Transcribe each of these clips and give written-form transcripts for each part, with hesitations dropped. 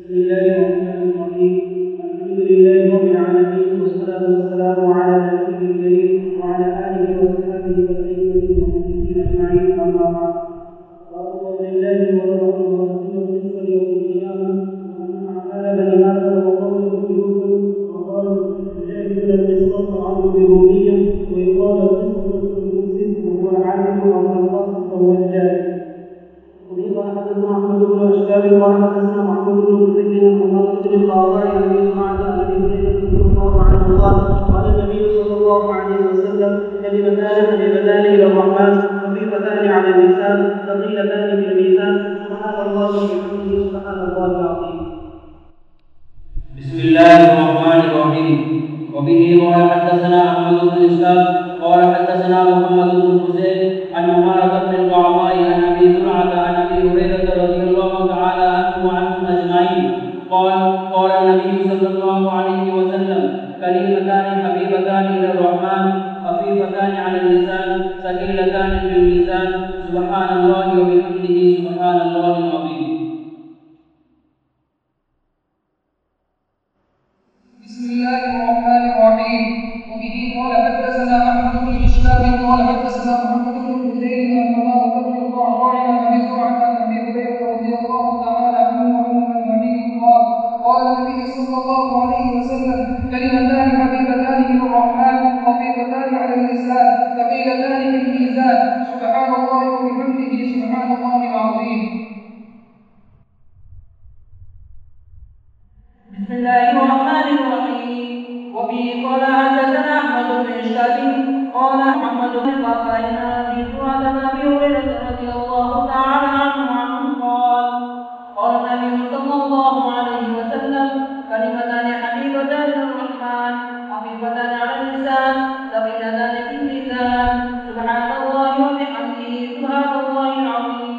بسم الله الرحمن الرحيم. الحمد لله رب العالمين، والصلاة والسلام على نبيه الكريم وعلى آله وصحبه والأئمة المحدثين أجمعين، أما بعد. قال لله ولرسوله ورسوله في يوم القيامة وأن أعمال بني آدم وقوله بيوسف، وقال يجاهدون القسط عنه بالرومية، ويقال القسط مثل المفسد وهو العادل، وأما القاسط فهو الجاهل. قال حدثنا احمد بن اشكال قال حدثنا محمود بن فضيل عن عمر بن القعقاع عن ابي سمعه عن ابي هريره رضي الله عنه قال النبي صلى الله عليه وسلم: كلمتان حبيبتان الى الرحمن خفيفتان على اللسان ثقيلتان في الميزان، سبحان الله وبحمده سبحان الله العظيم. بسم الله الرحمن الرحيم. وبه قال حدثنا احمد بن اسحاق قال حدثنا محمد بن حسين عن عمر بن القعقاع عن ابي زرعه عن ابي هريره رضي الله تعالى عنه وعنهم اجمعين قال النبي صلى الله عليه وسلم: كلمتان حبيبتان الى الرحمن خفيفتان على اللسان ثقيلتان في الميزان، سبحان الله وبحمده سبحان الله العظيم. بسم الله الرحمن الرحيم. وبه قال حدثنا احمد بن اشهاب قال حدثنا محمد بن حسين عن عمر بن القعقاع عن ابي زرعه عن ابي هريره رضي الله تعالى عنه وعنهم اجمعين قال النبي صلى الله عليه وسلم: كلمتان حبيبتان الى الرحمن خفيفتان على اللسان ثقيلتان في الميزان، سبحان الله وبحمده سبحان الله العظيم. بسم الله الرحمن الرحيم. وبه قال حدثنا احمد بن اشهاب قال محمد بن القعقاع عن ابي زرعه عن ابي هريره رضي الله تعالى عنه قال النبي صلى الله عليه وسلم: كلمتان حبيبتان للرحمن خفيفتان على اللسان ثقيلتان في الميزان، سبحان الله وبحمده سبحان الله العظيم.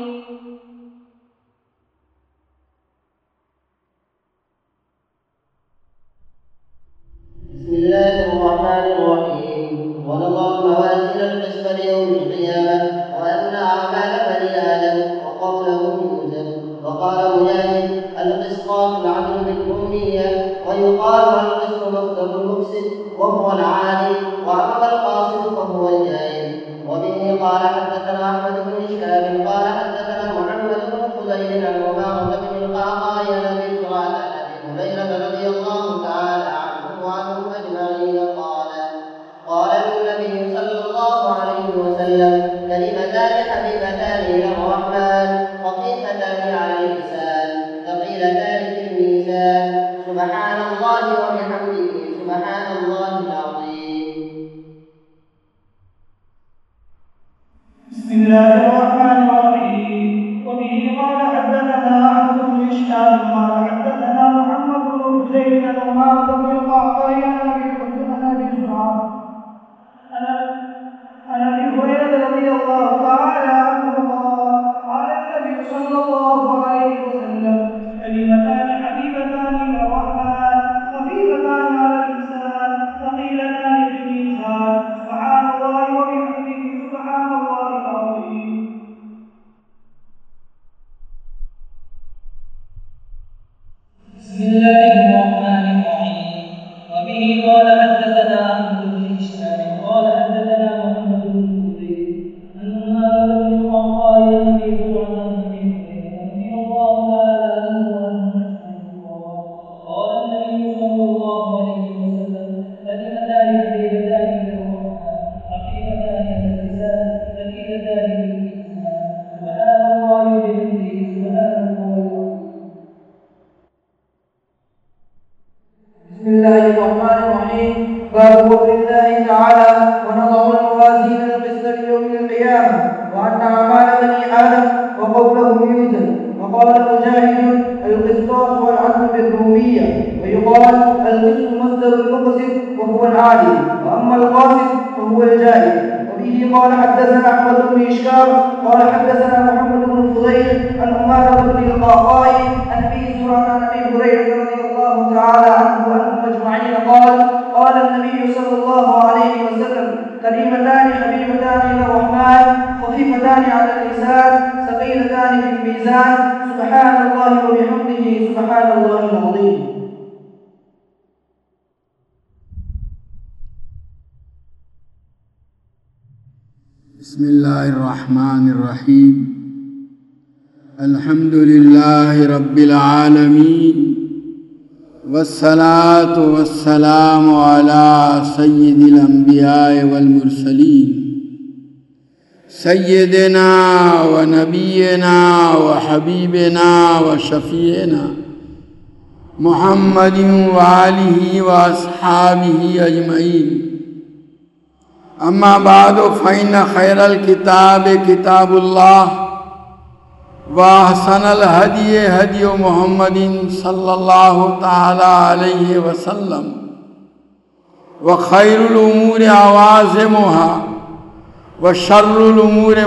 بسم الله الرحمن الرحيم. ونضع موازين القسط ليوم القيامة وأن أعمال بني آدم وقوله يوزن. وقال مجاهد: القسطاس العدل بالأمية، ويقال القسط مصدر المفسد وهو العالي، وأما القاسط فهو الجاهل. وبه قال حدثنا أحمد بن إشهاب قال حدثنا محمد بن فضيل عن عمر بن القعقاع عن أبي زرعة عن أبي هريرة رضي الله تعالى وعنهم أجمعين قال النبي صلى الله عليه وسلم: كلمتان حبيبتان إلى الرحمن خفيفتان على اللسان ثقيلتان في الميزان، سبحان الله وبحمده سبحان الله العظيم. بسم الله الرحمن الرحيم. وبه قال حدثنا احمد بن اشهاب قال حدثنا محمد بن حسين عن عمر بن القعقاع عن ابي زرعه عن ابي هريره رضي الله تعالى عنه قال النبي صلى الله عليه وسلم: كلمتان حبيبتان الى الرحمن خفيفتان على اللسان ثقيلتان في الميزان، سبحان الله وبحمده سبحان الله العظيم. بسم الله الرحمن الرحيم. وبه قال حدثنا احمد بن هشام قال حدثنا محمد بن فضيل عن عمر بن القعقاع عن ابي زرعه عن ابي هريره رضي الله تعالى عنه وعنهم اجمعين قال النبي صلى الله عليه وسلم: كلمتان حبيبتان الى الرحمن خفيفتان على اللسان ثقيلتان في الميزان، سبحان الله وبحمده سبحان الله العظيم. بسم الله الرحمن الرحيم. باب قول الله تعالى: ونضع الموازين القسط ليوم القيامة وأن أعمال بني آدم وقوله يوزن. وقال مجاهد: القسطاس والعدل بالرومية، ويقال القسط مصدر المقسط وهو العادل، وأما القاسط فهو الجاهل. وبه قال حدثنا أحمد بن إشهاب قال حدثنا محمد بن فضيل عن عمر بن القعقاع عن أبي زرعة عن أبي هريرة رضي الله تعالى عنه وعنهم أجمعين قال النبي صلى الله عليه وسلم: كلمتان حبيبتان إلى الرحمن خفيفتان على اللسان ثقيلتان في الميزان، سبحان الله وبحمده سبحان الله بسم اللہ الرحمن الرحیم الحمد للہ رب العالمین والصلاة والسلام علی سید الانبیاء والمرسلین سیدنا و نبینا و حبیبنا و شفیعنا محمد و آلہ و اصحابہ اجمعین اما بعد فإن خیر الکتاب کتاب اللہ واحسن الہدی ہدی محمد صلی اللہ تعالی علیہ وسلم وخیر الامور عوازمها وشر الامور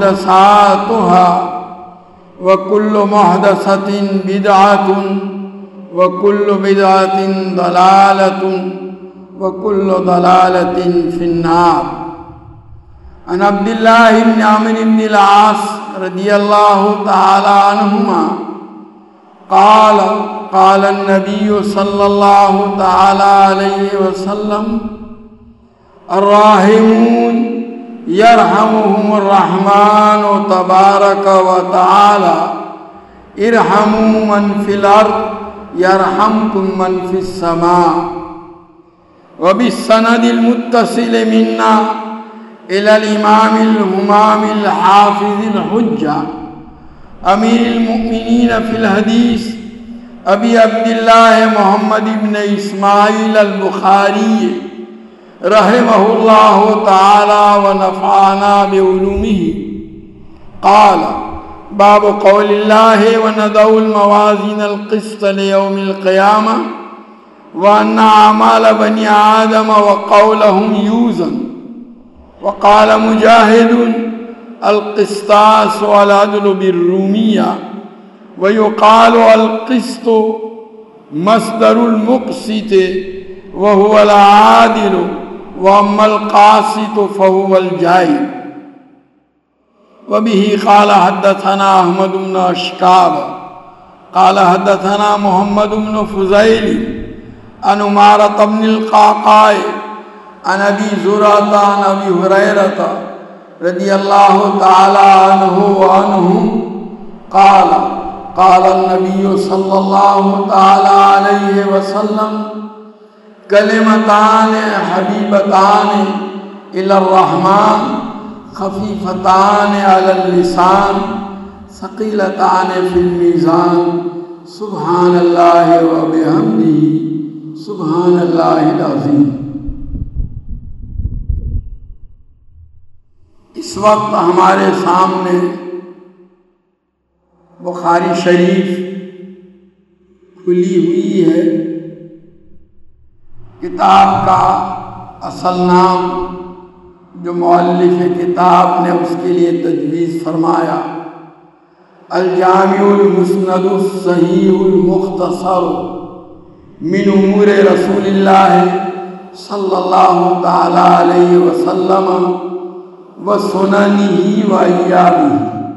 محدثاتها وكل محدثة بدعة وكل بدعة ضلالة وكل ضلالة في النار عن عبد الله بن عمرو بن العاص رضي الله تعالى عنهما قال قال النبي صلى الله تعالى عليه وسلم الراحمون يرحمهم الرحمن تبارك وتعالى ارحموا من في الأرض يرحمكم من في السماء وبالسند المتصل منا إلى الإمام الهمام الحافظ الحجة أمير المؤمنين في الحديث أبي عبد الله محمد بن إسماعيل البخاري رحمه الله تعالى ونفعنا بعلومه قال باب قول الله ونضع الموازين القسط ليوم القيامة وأن أعمال بني آدم وقولهم يوزن وقال مجاهد القسطاس والعدل بالرومية ويقال القسط مصدر المقسط وهو العادل وأما القاسط فهو الجائر وبه قال حدثنا أحمد بن أشكاب قال حدثنا محمد بن فضيل عن عمارة بن القعقاع عن أبي زرعة عن أبي هريرة رضي الله تعالى عنه وعنهم قال قال النبي صلى الله تعالى عليه وسلم كلمتان حبيبتان إلى الرحمن خفيفتان على اللسان ثقيلتان في الميزان سبحان الله وبحمده سبحان اللہ العظیم۔ اس وقت ہمارے سامنے بخاری شریف کھلی ہوئی ہے۔ کتاب کا اصل نام جو مؤلف کتاب نے اس کے لیے تجویز فرمایا الجامع المسند الصحیح المختصر من امور رسول اللہ صلی اللہ تعالی علیہ وسلم وسننہ وایامہ۔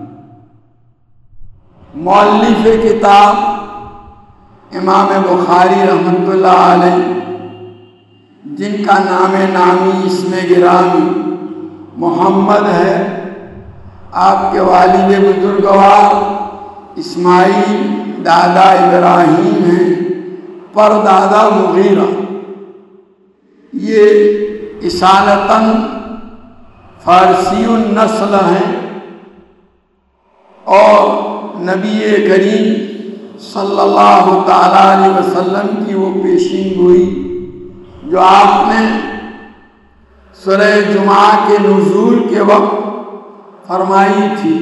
مؤلف کتاب امام بخاری رحمۃ اللہ علیہ جن کا نام نامی اسم گرامی محمد ہے، آپ کے والد بزرگوار اسماعیل دادا ابراہیم ہیں، پر دادا مغیرہ، یہ اصالتاً فارسی النسل ہیں اور نبی کریم صلی اللہ تعالیٰ علیہ وسلم کی وہ پیشین گوئی جو آپ نے سورہ جمعہ کے نزول کے وقت فرمائی تھی۔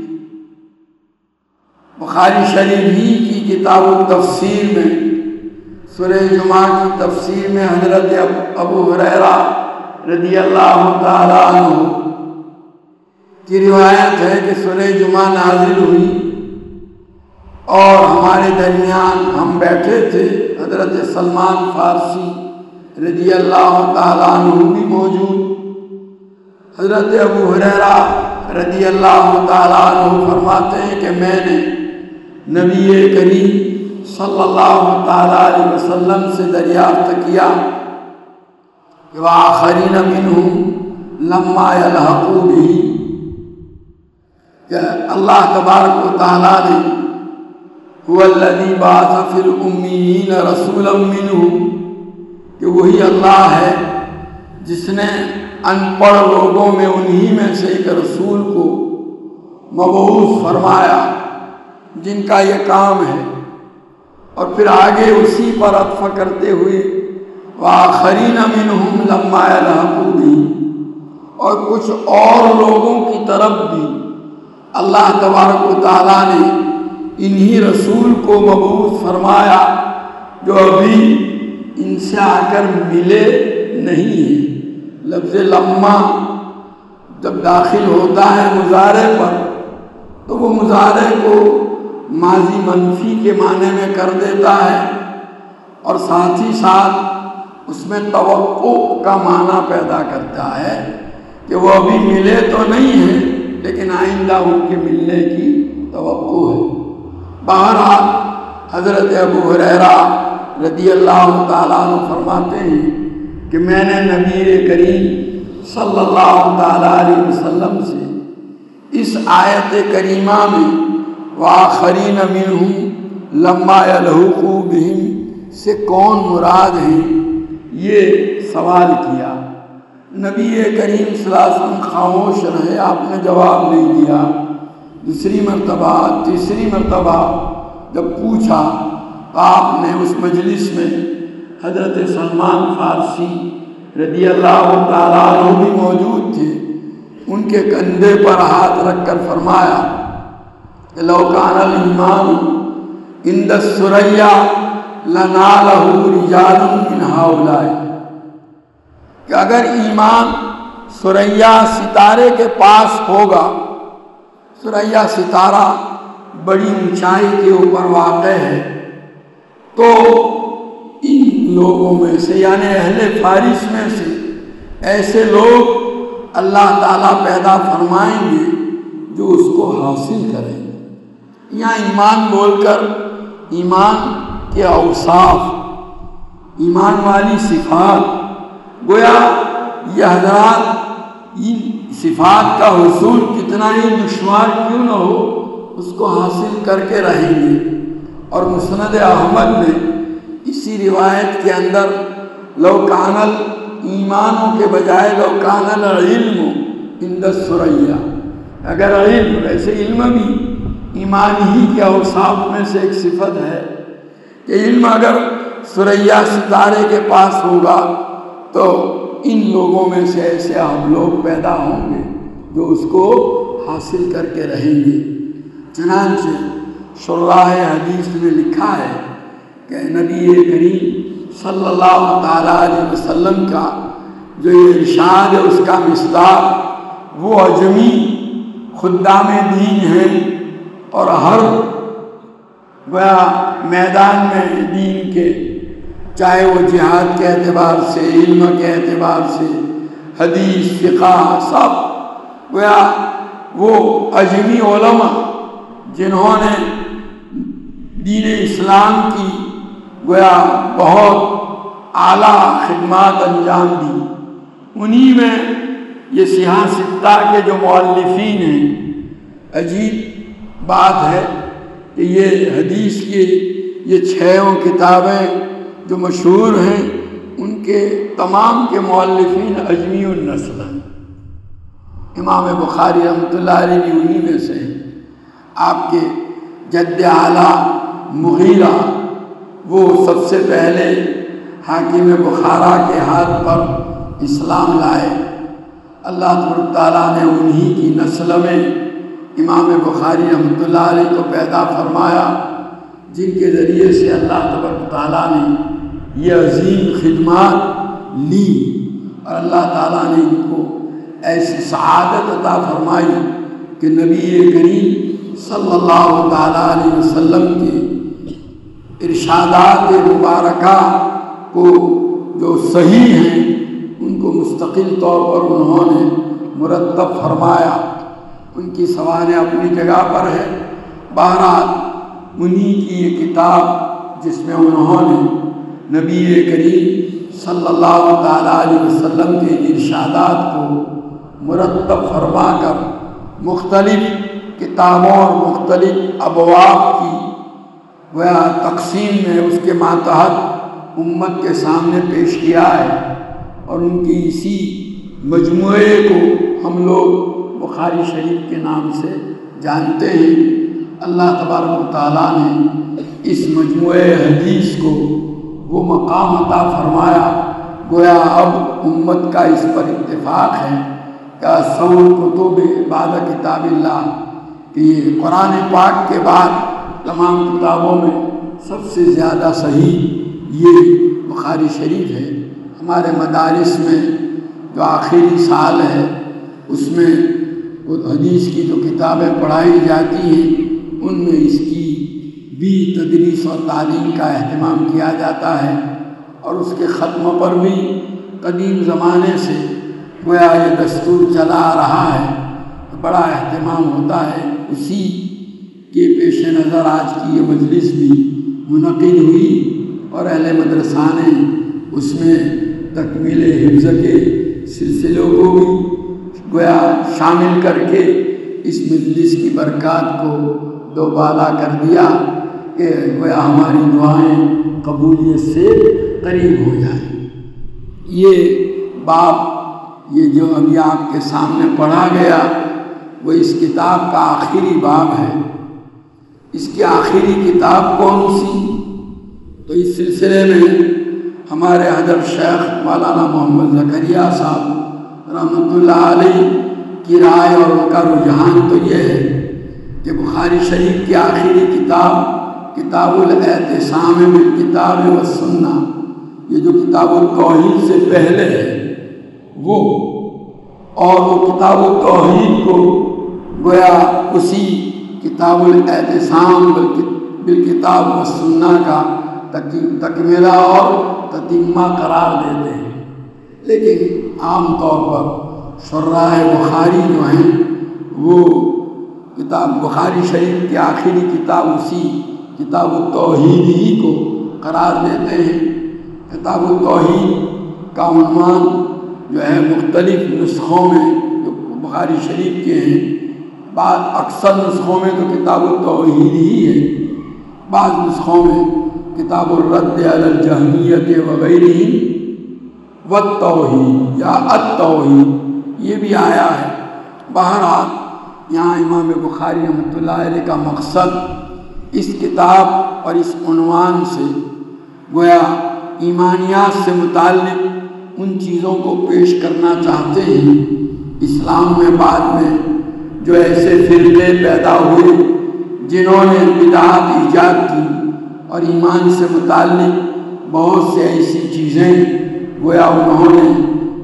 بخاری شریف ہی کی کتاب التفسیر میں سورہ جمعہ کی تفسیر میں حضرت ابو ہریرہ رضی اللہ تعالیٰ عنہ کی روایت ہے کہ سورہ جمعہ نازل ہوئی اور ہمارے درمیان ہم بیٹھے تھے، حضرت سلمان فارسی رضی اللہ تعالیٰ عنہ بھی موجود۔ حضرت ابو ہریرہ رضی اللہ تعالیٰ عنہ فرماتے ہیں کہ میں نے نبی کریم صلی اللہ تعالیٰ علیہ وسلم سے دریافت کیا کہ وآخرین منہم لما یلحقوا بہ کہ اللہ تبارک و تعالیٰ نے هو الذی بعث فی الامیین رسولا منہم، کہ وہی اللہ ہے جس نے ان پڑھ لوگوں میں انہی میں سے ایک رسول کو مبعوث فرمایا جن کا یہ کام ہے، اور پھر آگے اسی پر عطف کرتے ہوئے وآخرین منہم لما یلحقوا بہم، اور کچھ اور لوگوں کی طرف بھی اللہ تبارک و تعالیٰ نے انہی رسول کو مبعوث فرمایا جو ابھی ان سے آ کر ملے نہیں ہیں۔ لفظ لما جب داخل ہوتا ہے مضارع پر تو وہ مضارع کو ماضی منفی کے معنی میں کر دیتا ہے، اور ساتھ ہی ساتھ اس میں توقع کا معنی پیدا کرتا ہے کہ وہ ابھی ملے تو نہیں ہیں لیکن آئندہ ان کے ملنے کی توقع ہے۔ بہرحال حضرت ابو ہریرہ رضی اللہ تعالیٰ عنہ فرماتے ہیں کہ میں نے نبی کریم صلی اللہ تعالیٰ علیہ وسلم سے اس آیت کریمہ میں وآخرین منہم لما یلحقوا بہم سے کون مراد ہیں یہ سوال کیا۔ نبی کریم صلی اللہ علیہ وسلم خاموش رہے، آپ نے جواب نہیں دیا۔ دوسری مرتبہ تیسری مرتبہ جب پوچھا تو آپ نے اس مجلس میں حضرت سلمان فارسی رضی اللہ تعالیٰ عنہ بھی موجود تھے، ان کے کندھے پر ہاتھ رکھ کر فرمایا کہ لو کان الایمان عند الثریا لنالہ رجال من ہؤلاء، کہ اگر ایمان ثریا ستارے کے پاس ہوگا، ثریا ستارہ بڑی اونچائی کے اوپر واقع ہے، تو ان لوگوں میں سے یعنی اہل فارس میں سے ایسے لوگ اللہ تعالیٰ پیدا فرمائیں گے جو اس کو حاصل کریں گے۔ یہاں ایمان بول کر ایمان کے اوصاف، ایمان والی صفات، گویا یہ حضرات ان صفات کا حصول کتنا ہی دشوار کیوں نہ ہو اس کو حاصل کر کے رہیں گے۔ اور مسند احمد میں اسی روایت کے اندر لو کان ایمانوں کے بجائے لو کان العلم عند الثریا، اگر علم، ویسے علم بھی ایمان ہی کے اوصاف میں سے ایک صفت ہے کہ علم اگر ثریا ستارے کے پاس ہوگا تو ان لوگوں میں سے ایسے ہم لوگ پیدا ہوں گے جو اس کو حاصل کر کے رہیں گے۔ چنانچہ شراح حدیث میں لکھا ہے کہ نبی کریم صلی اللہ تعالیٰ علیہ وسلم کا جو یہ ارشاد ہے اس کا مصداق وہ اجمی خدام دین ہیں، اور ہر گویا میدان میں دین کے، چاہے وہ جہاد کے اعتبار سے، علم کے اعتبار سے، حدیث، فقہ، سب گویا وہ اجمی علماء جنہوں نے دین اسلام کی گویا بہت اعلیٰ خدمات انجام دی، انہی میں یہ سیاہ ستہ کے جو مؤلفین ہیں۔ عجیب بات ہے کہ یہ حدیث کی یہ 6 کتابیں جو مشہور ہیں ان کے تمام کے مؤلفین اجمی النسل ہیں۔ امام بخاری رحمۃ اللہ علیہ بھی انہی میں سے ہیں۔ آپ کے جد اعلیٰ مغیرہ وہ سب سے پہلے حاکم بخارا کے ہاتھ پر اسلام لائے۔ اللہ تعالیٰ نے انہی کی نسل میں امام بخاری رحمۃ اللہ علیہ کو پیدا فرمایا، جن کے ذریعے سے اللہ تعالیٰ نے یہ عظیم خدمات لی، اور اللہ تعالیٰ نے ان کو ایسی سعادت عطا فرمائی کہ نبی کریم صلی اللہ تعالیٰ علیہ وسلم کے ارشادات مبارکہ کو جو صحیح ہیں ان کو مستقل طور پر انہوں نے مرتب فرمایا۔ ان کی سوانح اپنی جگہ پر ہے۔ بہرحال انہی کی یہ کتاب جس میں انہوں نے نبی کریم صلی اللہ تعالیٰ علیہ وسلم کے ارشادات کو مرتب فرما کر مختلف کتابوں اور مختلف ابواب کی گویا تقسیم میں اس کے ماتحت امت کے سامنے پیش کیا ہے، اور ان کی اسی مجموعے کو ہم لوگ بخاری شریف کے نام سے جانتے ہیں۔ اللہ تبارک و تعالیٰ نے اس مجموعے حدیث کو وہ مقام عطا فرمایا، گویا اب امت کا اس پر اتفاق ہے کہ سول کتب بعد کتاب اللہ، کہ یہ قرآن پاک کے بعد تمام کتابوں میں سب سے زیادہ صحیح یہ بخاری شریف ہے۔ ہمارے مدارس میں جو آخری سال ہے اس میں وہ حدیث کی جو کتابیں پڑھائی جاتی ہیں ان میں اس کی بھی تدریس اور تعلیم کا اہتمام کیا جاتا ہے، اور اس کے ختم پر بھی قدیم زمانے سے گویا یہ دستور چلا آ رہا ہے، بڑا اہتمام ہوتا ہے۔ اسی کے پیش نظر آج کی یہ مجلس بھی منعقد ہوئی، اور اہل مدرسہ نے اس میں تکمیل حفظ کے سلسلوں کو بھی گویا شامل کر کے اس مجلس کی برکات کو دوبالا کر دیا کہ گویا ہماری دعائیں قبولیت سے قریب ہو جائیں۔ یہ باب یہ جو ابھی آپ کے سامنے پڑھا گیا وہ اس کتاب کا آخری باب ہے۔ اس کی آخری کتاب کون سی؟ تو اس سلسلے میں ہمارے حضرت شیخ مولانا محمد زکریا صاحب رحمۃ اللہ علیہ کی رائے اور ان کا رجحان تو یہ ہے کہ بخاری شریف کی آخری کتاب الاعتصام بالکتاب والسنہ، یہ جو کتاب التوحید سے پہلے ہے وہ، اور وہ کتاب التوحید کو گویا اسی کتاب الاعتصام بالکتاب والسنہ کا تکملہ اور تتمہ قرار دیتے ہیں۔ لیکن عام طور پر شراح بخاری جو ہیں وہ کتاب بخاری شریف کی آخری کتاب اسی کتاب التوحید ہی کو قرار دیتے ہیں۔ کتاب التوحید کا عنوان جو ہے مختلف نسخوں میں جو بخاری شریف کے ہیں، بعض اکثر نسخوں میں تو کتاب التوحید ہی ہے، بعض نسخوں میں کتاب الرد علی الجہمیۃ وغیرہ والتوحید یا التوحید یہ بھی آیا ہے۔ بہرحال یہاں امام بخاری رحمۃ اللہ علیہ کا مقصد اس کتاب اور اس عنوان سے گویا ایمانیات سے متعلق ان چیزوں کو پیش کرنا چاہتے ہیں۔ اسلام میں بعد میں جو ایسے فرقے پیدا ہوئے جنہوں نے بدعات ایجاد کی اور ایمان سے متعلق بہت سے ایسی چیزیں گویا انہوں نے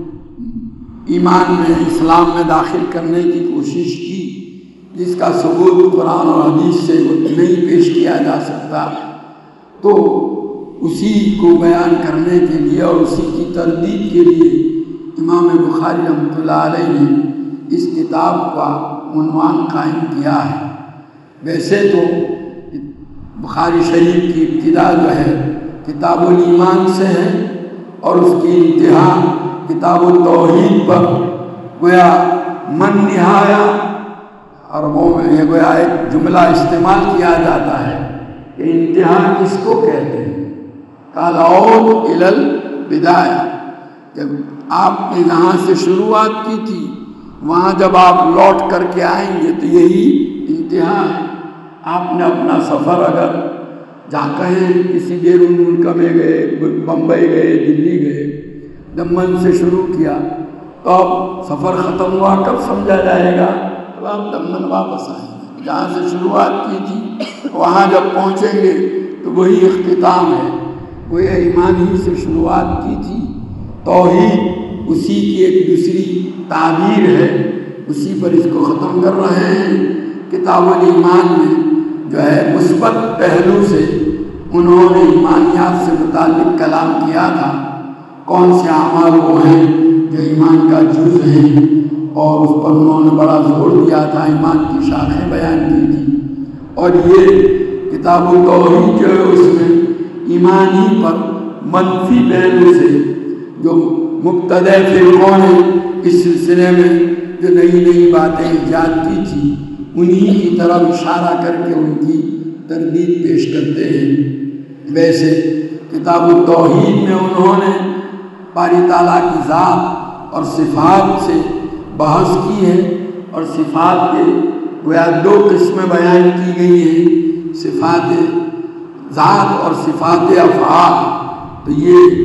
ایمان میں اسلام میں داخل کرنے کی کوشش کی جس کا ثبوت قرآن اور حدیث سے نہیں پیش کیا جا سکتا، تو اسی کو بیان کرنے کے لیے اور اسی کی تردید کے لیے امام بخاری رحمۃ اللہ علیہ نے اس کتاب کا عنوان قائم کیا ہے۔ ویسے تو بخاری شریف کی ابتدا جو ہے کتاب الایمان سے ہے اور اس کی انتہا کتاب التوحید پر گویا من نہایا، عربوں میں یہ گویا ایک جملہ استعمال کیا جاتا ہے کہ انتہا کس کو کہتے ہیں، قال عود الی البدایہ، جب آپ نے جہاں سے شروعات کی تھی وہاں جب آپ لوٹ کر کے آئیں گے تو یہی انتہا ہے۔ آپ نے اپنا سفر اگر جہاں کہیں کسی بیرون ملک میں گئے، بمبئی گئے، دلی گئے، جب من سے شروع کیا تو اب سفر ختم ہوا کب سمجھا جائے گا؟ اب آپ دمن واپس آئیں گے، جہاں سے شروعات کی تھی وہاں جب پہنچیں گے تو وہی اختتام ہے، وہی ایمان ہی سے شروعات کی تھی۔ توحید اسی کی ایک دوسری تعبیر ہے، اسی پر اس کو ختم کر رہے ہیں۔ کتاب الایمان میں جو ہے مثبت پہلو سے انہوں نے ایمانیات سے متعلق کلام کیا تھا، کون سے اعمال وہ ہیں جو ایمان کا جز ہیں، اور اس پر انہوں نے بڑا زور دیا تھا، ایمان کی شاخیں بیان کی تھی۔ اور یہ کتاب التوحید جو ہے اس میں ایمان ہی پر منفی پہلو سے جو مبتدع فرقوں نے اس سلسلے میں جو نئی نئی باتیں ایجاد کی تھی انہی کی طرف اشارہ کر کے ان کی تردید پیش کرتے ہیں۔ ویسے کتاب التوحید میں انہوں نے باری تعالیٰ کی ذات اور صفات سے بحث کی ہے، اور صفات کے گویا دو قسمیں بیان کی گئی ہیں، صفات ذات اور صفات افعال۔ تو یہ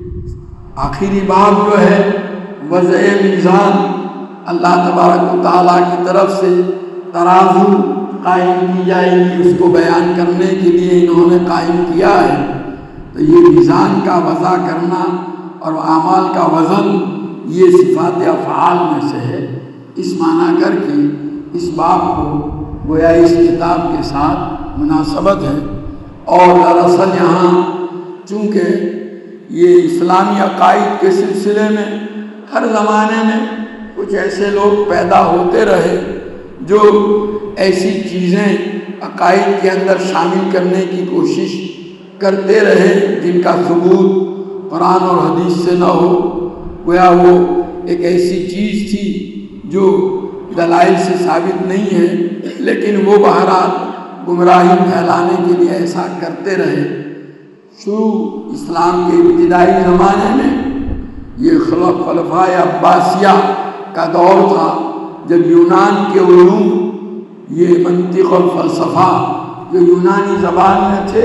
آخری باب جو ہے وضع میزان، اللہ تبارک و تعالیٰ کی طرف سے ترازو قائم کی جائے گی، اس کو بیان کرنے کے لیے انہوں نے قائم کیا ہے۔ تو یہ میزان کا وضع کرنا اور اعمال کا وزن یہ صفات افعال میں سے ہے۔ اس معنی کر کے اس باب کو گویا اس کتاب کے ساتھ مناسبت ہے۔ اور دراصل یہاں چونکہ یہ اسلامی عقائد کے سلسلے میں ہر زمانے میں کچھ ایسے لوگ پیدا ہوتے رہے جو ایسی چیزیں عقائد کے اندر شامل کرنے کی کوشش کرتے رہے جن کا ثبوت قرآن اور حدیث سے نہ ہو، گویا وہ ایک ایسی چیز تھی جو دلائل سے ثابت نہیں ہے، لیکن وہ بہرحال گمراہی پھیلانے کے لیے ایسا کرتے رہے۔ شروع اسلام کے ابتدائی زمانے میں یہ خلفائے عباسیہ کا دور تھا، جب یونان کے علوم، یہ منطق اور فلسفہ جو یونانی زبان میں تھے،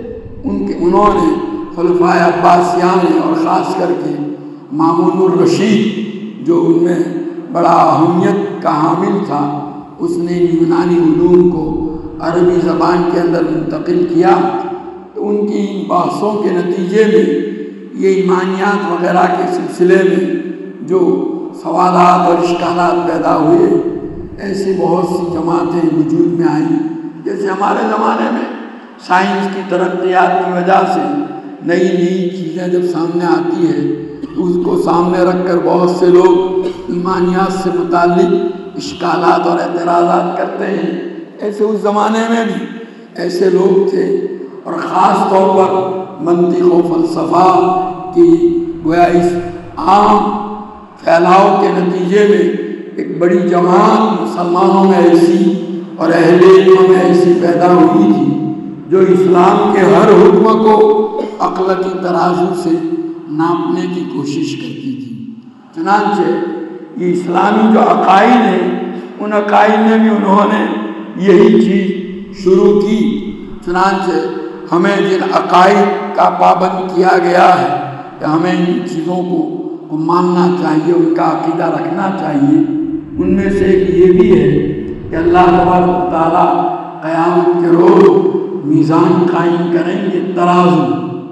انہوں نے خلفائے عباسیہ نے، اور خاص کر کے مامون الرشید جو ان میں بڑا اہمیت کا حامل تھا، اس نے یونانی علوم کو عربی زبان کے اندر منتقل کیا۔ تو ان کی بحثوں کے نتیجے میں یہ ایمانیات وغیرہ کے سلسلے میں جو سوالات اور اشکالات پیدا ہوئے، ایسی بہت سی جماعتیں وجود میں آئیں۔ جیسے ہمارے زمانے میں سائنس کی ترقیات کی وجہ سے نئی نئی چیزیں جب سامنے آتی ہے تو اس کو سامنے رکھ کر بہت سے لوگ ایمانیات سے متعلق اشکالات اور اعتراضات کرتے ہیں۔ ایسے اس زمانے میں بھی ایسے لوگ تھے، اور خاص طور پر منطق و فلسفہ کی گویا اس عام پھیلاؤ کے نتیجے میں ایک بڑی جماعت مسلمانوں میں ایسی اور اہل علم میں ایسی پیدا ہوئی تھی جو اسلام کے ہر حکم کو عقل کی ترازو سے ناپنے کی کوشش کرتی تھی۔ چنانچہ یہ اسلامی جو عقائد ہیں، ان عقائد میں بھی انہوں نے یہی چیز شروع کی۔ چنانچہ ہمیں جن عقائد کا پابند کیا گیا ہے کہ ہمیں ان چیزوں کو ماننا چاہیے، ان کا عقیدہ رکھنا چاہیے، ان میں سے ایک یہ بھی ہے کہ اللہ تبارک و تعالیٰ قیامت کے روز میزان قائم کریں گے، ترازو،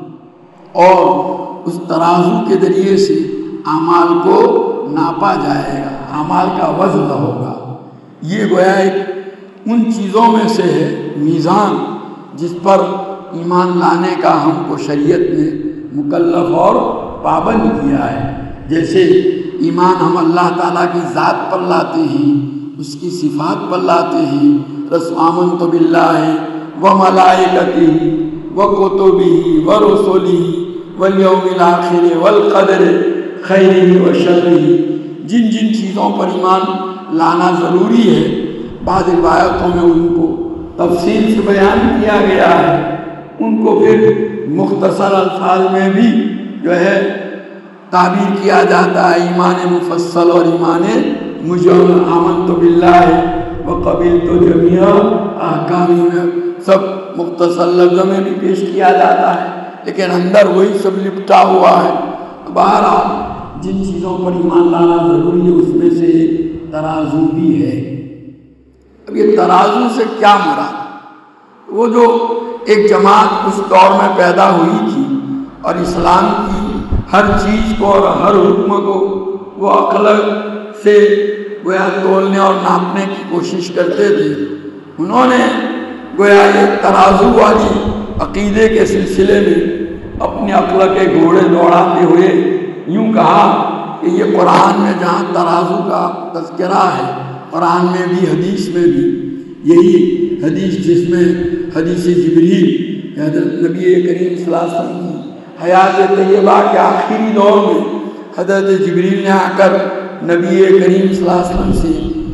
اور اس ترازو کے ذریعے سے اعمال کو ناپا جائے گا، اعمال کا وزن ہوگا۔ یہ گویا ایک ان چیزوں میں سے ہے میزان جس پر ایمان لانے کا ہم کو شریعت نے مکلف اور پابند کیا ہے۔ جیسے ایمان ہم اللہ تعالیٰ کی ذات پر لاتے ہیں، اس کی صفات پر لاتے ہیں، آمنت باللہ و ملائکتہ و کتبہ و رسلہ والیوم الآخر والقدر خیرہ و شرہ، جن جن چیزوں پر ایمان لانا ضروری ہے، بعض روایتوں میں ان کو تفصیل سے بیان کیا گیا ہے، ان کو پھر مختصر الفاظ میں بھی جو ہے تعبیر کیا جاتا ہے، ایمان مفصل اور ایمان مجمل۔ آمنت باللہ وقبلت جمیع احکامہ میں سب مختصر لفظ میں بھی پیش کیا جاتا ہے، لیکن اندر وہی سب لپٹا ہوا ہے۔ بہرحال جن چیزوں پر ایمان لانا ضروری ہے اس میں سے ایک ترازو بھی ہے۔ اب یہ ترازو سے کیا مراد؟ وہ جو ایک جماعت اس دور میں پیدا ہوئی تھی اور اسلام کی ہر چیز کو اور ہر حکم کو وہ عقل سے گویا تولنے اور ناپنے کی کوشش کرتے تھے، انہوں نے گویا ایک ترازو والی عقیدے کے سلسلے میں اپنی عقل کے گھوڑے دوڑاتے ہوئے یوں کہا کہ یہ قرآن میں جہاں ترازو کا تذکرہ ہے، قرآن میں بھی حدیث میں بھی، یہی حدیث جس میں حدیث جبریل حضرت نبی کریم صلی اللہ علیہ وسلم کی حیات طیبہ کے آخری دور میں حضرت جبریل نے آ کر نبی کریم صلی اللہ علیہ وسلم سے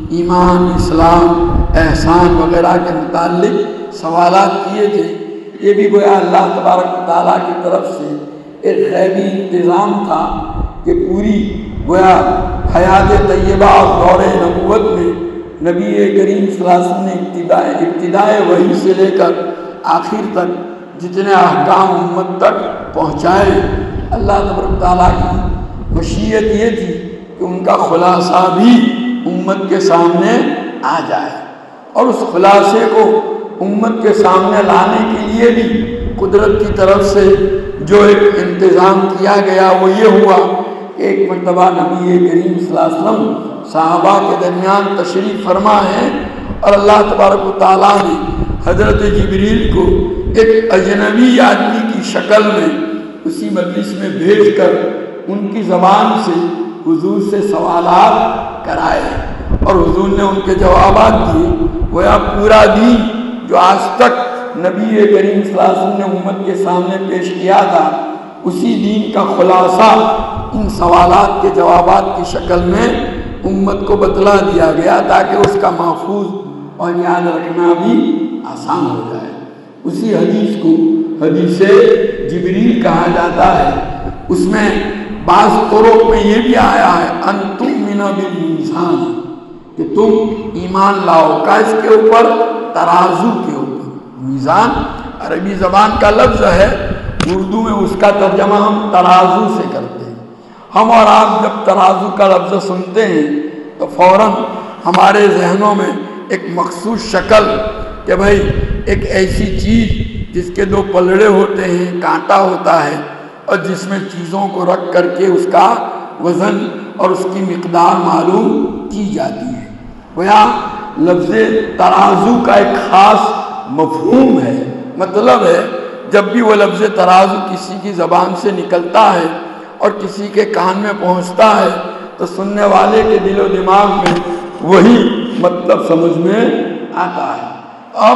ایمان، اسلام، احسان وغیرہ کے متعلق سوالات کیے تھے، یہ بھی گویا اللہ تبارک و تعالیٰ کی طرف سے ایک غیبی انتظام تھا کہ پوری گویا حیات طیبہ اور دور نبوت میں نبی کریم صلی اللہ علیہ وسلم نے ابتدائے وحی سے لے کر آخر تک جتنے احکام امت تک پہنچائے، اللہ تبارک و تعالیٰ کی مشیت یہ تھی کہ ان کا خلاصہ بھی امت کے سامنے آ جائے، اور اس خلاصے کو امت کے سامنے لانے کے لیے بھی قدرت کی طرف سے جو ایک انتظام کیا گیا وہ یہ ہوا کہ ایک مرتبہ نبی کریم صلی اللہ علیہ وسلم صحابہ کے درمیان تشریف فرما ہے، اور اللہ تبارک و تعالیٰ نے حضرت جبریل کو ایک اجنبی آدمی کی شکل میں اسی مجلس میں بھیج کر ان کی زبان سے حضور سے سوالات کرائے، اور حضور نے ان کے جوابات دیے۔ گویا پورا دین جو آج تک نبی کریم صلی اللہ علیہ وسلم نے امت کے سامنے پیش کیا تھا، اسی دین کا خلاصہ ان سوالات کے جوابات کی شکل میں امت کو بتلا دیا گیا تاکہ اس کا محفوظ اور یاد رکھنا بھی آسان ہو جائے۔ اسی حدیث کو حدیث جبریل کہا جاتا ہے، اس میں بعض طرق میں یہ بھی آیا ہے ان تؤمن بالمیزان، کہ تم ایمان لاؤ کا اس کے اوپر، ترازو کے اوپر۔ میزان عربی زبان کا لفظ ہے، اردو میں اس کا ترجمہ ہم ترازو سے کرتے ہیں۔ ہم اور آپ جب ترازو کا لفظ سنتے ہیں تو فوراً ہمارے ذہنوں میں ایک مخصوص شکل کہ بھائی ایک ایسی چیز جس کے دو پلڑے ہوتے ہیں، کانٹا ہوتا ہے، اور جس میں چیزوں کو رکھ کر کے اس کا وزن اور اس کی مقدار معلوم کی جاتی ہے۔ گویا لفظ ترازو کا ایک خاص مفہوم ہے، مطلب ہے جب بھی وہ لفظ ترازو کسی کی زبان سے نکلتا ہے اور کسی کے کان میں پہنچتا ہے تو سننے والے کے دل و دماغ میں وہی مطلب سمجھ میں آتا ہے۔ اب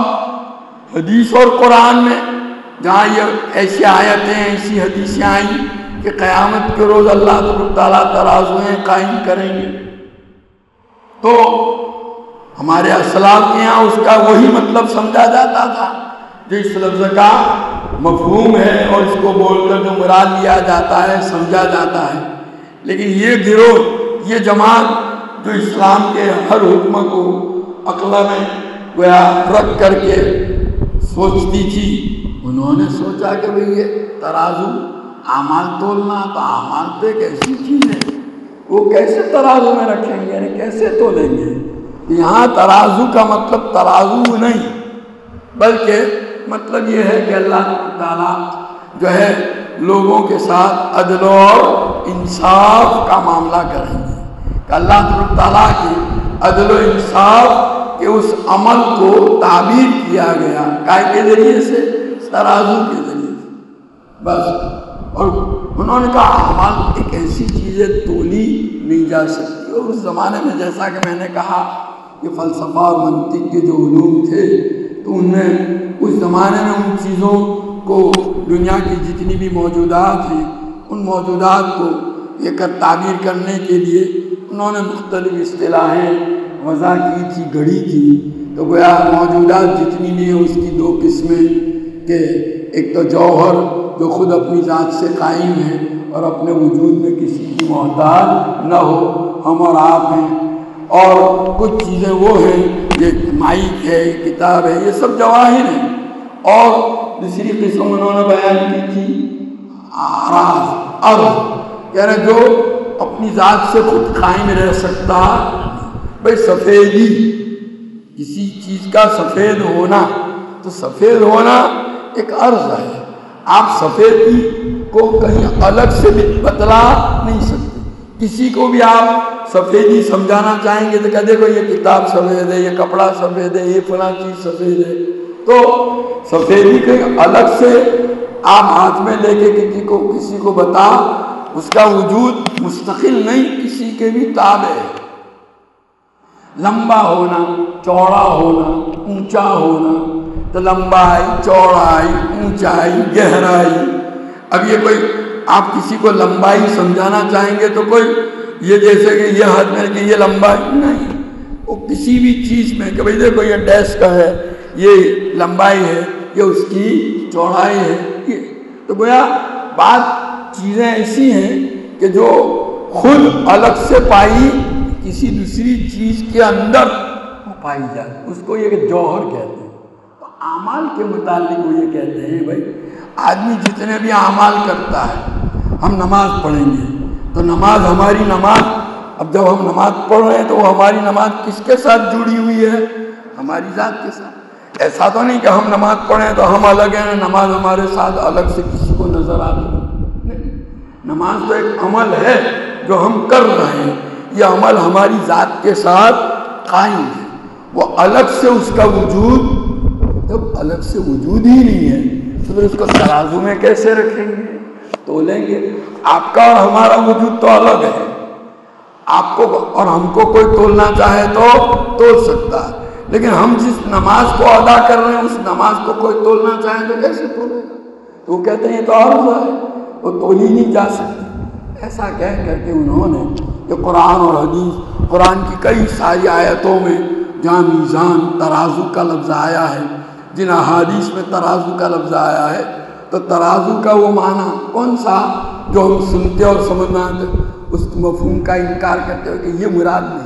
حدیث اور قرآن میں جہاں یہ ایسی آیتیں، ایسی حدیثیں آئیں کہ قیامت کے روز اللہ تعالیٰ ترازویں قائم کریں گے، تو ہمارے اسلاف کے یہاں اس کا وہی مطلب سمجھا جاتا تھا جو اس لفظ کا مفہوم ہے، اور اس کو بول کر جو مراد لیا جاتا ہے، سمجھا جاتا ہے۔ لیکن یہ گروہ، یہ جماعت جو اسلام کے ہر حکم کو عقل میں گویا رکھ کر کے سوچتی تھی، انہوں نے سوچا کہ بھئی یہ ترازو اعمال تولنا، تو اعمال تو ایک ایسی چیز ہے، وہ کیسے ترازو میں رکھیں گے، یعنی کیسے تولیں گے؟ یہاں ترازو کا مطلب ترازو نہیں، بلکہ مطلب یہ ہے کہ اللہ تعالیٰ جو ہے لوگوں کے ساتھ عدل اور انصاف کا معاملہ کریں گے، کہ اللہ تعالیٰ کی عدل و انصاف کے اس عمل کو تعبیر کیا گیا کائے کے ذریعے سے، ترازو کے ذریعے سے بس۔ اور انہوں نے کہا اعمال ایک ایسی چیز ہے تولی نہیں جا سکتی، اور اس زمانے میں جیسا کہ میں نے کہا کہ فلسفہ اور منطق کے جو علوم تھے تو ان میں اس زمانے میں ان چیزوں کو، دنیا کی جتنی بھی موجودات ہیں ان موجودات کو یہ تعبیر کرنے کے لیے انہوں نے مختلف اصطلاحیں وضع کی تھی، گھڑی تھی۔ تو گویا موجودات جتنی بھی ہیں اس کی دو قسمیں، کہ ایک تو جوہر جو خود اپنی ذات سے قائم ہے اور اپنے وجود میں کسی کی محتاج نہ ہو، ہم اور آپ ہیں، اور کچھ چیزیں وہ ہیں، یہ مائک ہے، کتاب ہے، یہ سب جواہر ہیں۔ اور دوسری قسم انہوں نے بیان کی تھی ارض، یعنی جو اپنی ذات سے خود قائم رہ سکتا۔ بھئی سفیدی، کسی چیز کا سفید ہونا، تو سفید ہونا ایک عرض ہے، آپ سفیدی کو کہیں الگ سے بھی بتلا نہیں سکتے۔ کسی کو بھی آپ سفیدی سمجھانا چاہیں گے تو کہہ دیکھو یہ کتاب سفید ہے، یہ کپڑا سفید ہے، یہ فلاں چیز سفید ہے، تو سفیدی کہیں الگ سے آپ ہاتھ میں لے کے کسی کو بتا، اس کا وجود مستقل نہیں، کسی کے بھی تابع ہے۔ لمبا ہونا، چوڑا ہونا، اونچا ہونا، تو لمبائی، چوڑائی، اونچائی، گہرائی۔ اب یہ کوئی آپ کسی کو لمبائی سمجھانا چاہیں گے تو کوئی یہ جیسے کہ یہ حد میں کہ یہ لمبائی نہیں، وہ کسی بھی چیز میں کہ بھئی دیکھو یہ ڈیسک ہے، یہ لمبائی ہے، یہ اس کی چوڑائی ہے، یہ تو گویا بعض چیزیں ایسی ہیں کہ جو خود الگ سے پائی کسی دوسری چیز کے اندر وہ پائی جائے، اس کو یہ جوہر کہتے ہیں۔ تو اعمال کے متعلق وہ یہ کہتے ہیں بھائی آدمی جتنے بھی اعمال کرتا ہے، ہم نماز پڑھیں گے تو نماز ہماری نماز، اب جب ہم نماز پڑھ رہے ہیں تو وہ ہماری نماز کس کے ساتھ جڑی ہوئی ہے؟ ہماری ذات کے ساتھ۔ ایسا تو نہیں کہ ہم نماز پڑھیں تو ہم الگ ہیں، نماز ہمارے ساتھ الگ سے کسی کو نظر آتی نہیں۔ نماز تو ایک عمل ہے جو ہم کر رہے ہیں، یہ عمل ہماری ذات کے ساتھ قائم ہے، وہ الگ سے اس کا وجود، جب الگ سے وجود ہی نہیں ہے تو پھر اس کو ترازو میں کیسے رکھیں گے، تولیں گے؟ آپ کا اور ہمارا وجود تو الگ ہے، آپ کو اور ہم کو کوئی تولنا چاہے تو تول سکتا ہے، لیکن ہم جس نماز کو ادا کر رہے ہیں اس نماز کو کوئی تولنا چاہے تو کیسے تولے گا؟ تو وہ کہتے ہیں یہ تو عرض ہے، وہ تولی نہیں جا سکتی۔ ایسا کہہ کر کے انہوں نے کہ قرآن اور حدیث، قرآن کی کئی ساری آیتوں میں جہاں میزان ترازو کا لفظ آیا ہے، جن احادیث میں ترازو کا لفظ آیا ہے، تو ترازو کا وہ معنی کون سا جو ہم سنتے اور سمجھنا آتے اس مفہوم کا انکار کرتے ہو کہ یہ مراد نہیں،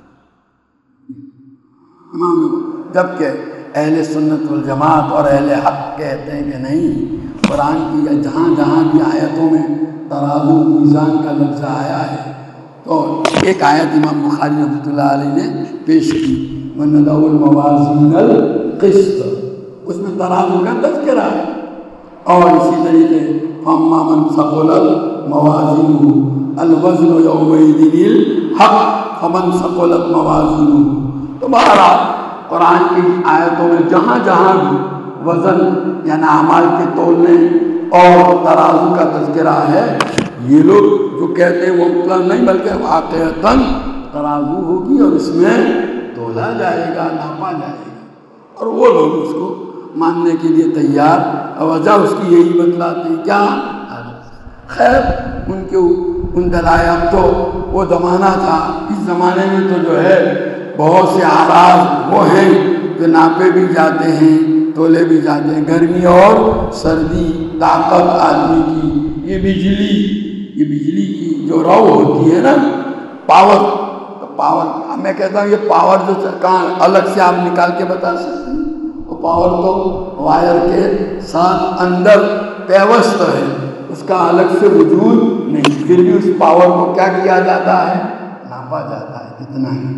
جبکہ اہل سنت والجماعت اور اہل حق کہتے ہیں کہ نہیں، قرآن کی جہاں جہاں بھی آیتوں میں ترازو میزان کا لفظ آیا ہے تو ایک آیت امام بخاری رحمۃ اللہ علیہ نے پیش کی، وَنَضَعُ الْمَوَازِينَ الْقِسْطَ، اس میں ترازو کا تذکرہ ہے، اور اسی طریقے فَأَمَّا مَنْ ثَقُلَتْ مَوَازِينُهُ الْوَزْنُ يَوْمَئِذٍ الْحَقُّ فَمَنْ ثَقُلَتْ مَوَازِينُهُ۔ تو بہرحال قرآن کی آیتوں میں جہاں جہاں بھی وزن یعنی اعمال کے تولنے اور ترازو کا تذکرہ ہے، یہ لوگ جو کہتے ہیں وہ مطلب نہیں بلکہ واقعتاً ترازو ہوگی اور اس میں تولا جائے گا، ناپا جائے گا، اور وہ لوگ اس کو ماننے کے لیے تیار، وجہ اس کی یہی بتلاتے ہیں کیا؟ خیر ان کے ان دلائل، اب تو وہ زمانہ تھا، اس زمانے میں تو جو ہے بہت سے اعراض وہ ہیں جو ناپے بھی جاتے ہیں، تولے بھی جاتے ہیں، گرمی اور سردی، طاقت آدمی کی، یہ بجلی کی جو رو ہوتی ہے نا، پاور، میں کہتا ہوں یہ پاور جو کہاں الگ سے آپ نکال کے بتا سکتے ہیں، وہ پاور تو وائر کے ساتھ اندر پیوست ہے، اس کا الگ سے وجود نہیں، پھر بھی اس پاور کو کیا کیا جاتا ہے؟ ناپا جاتا ہے، کتنا ہے۔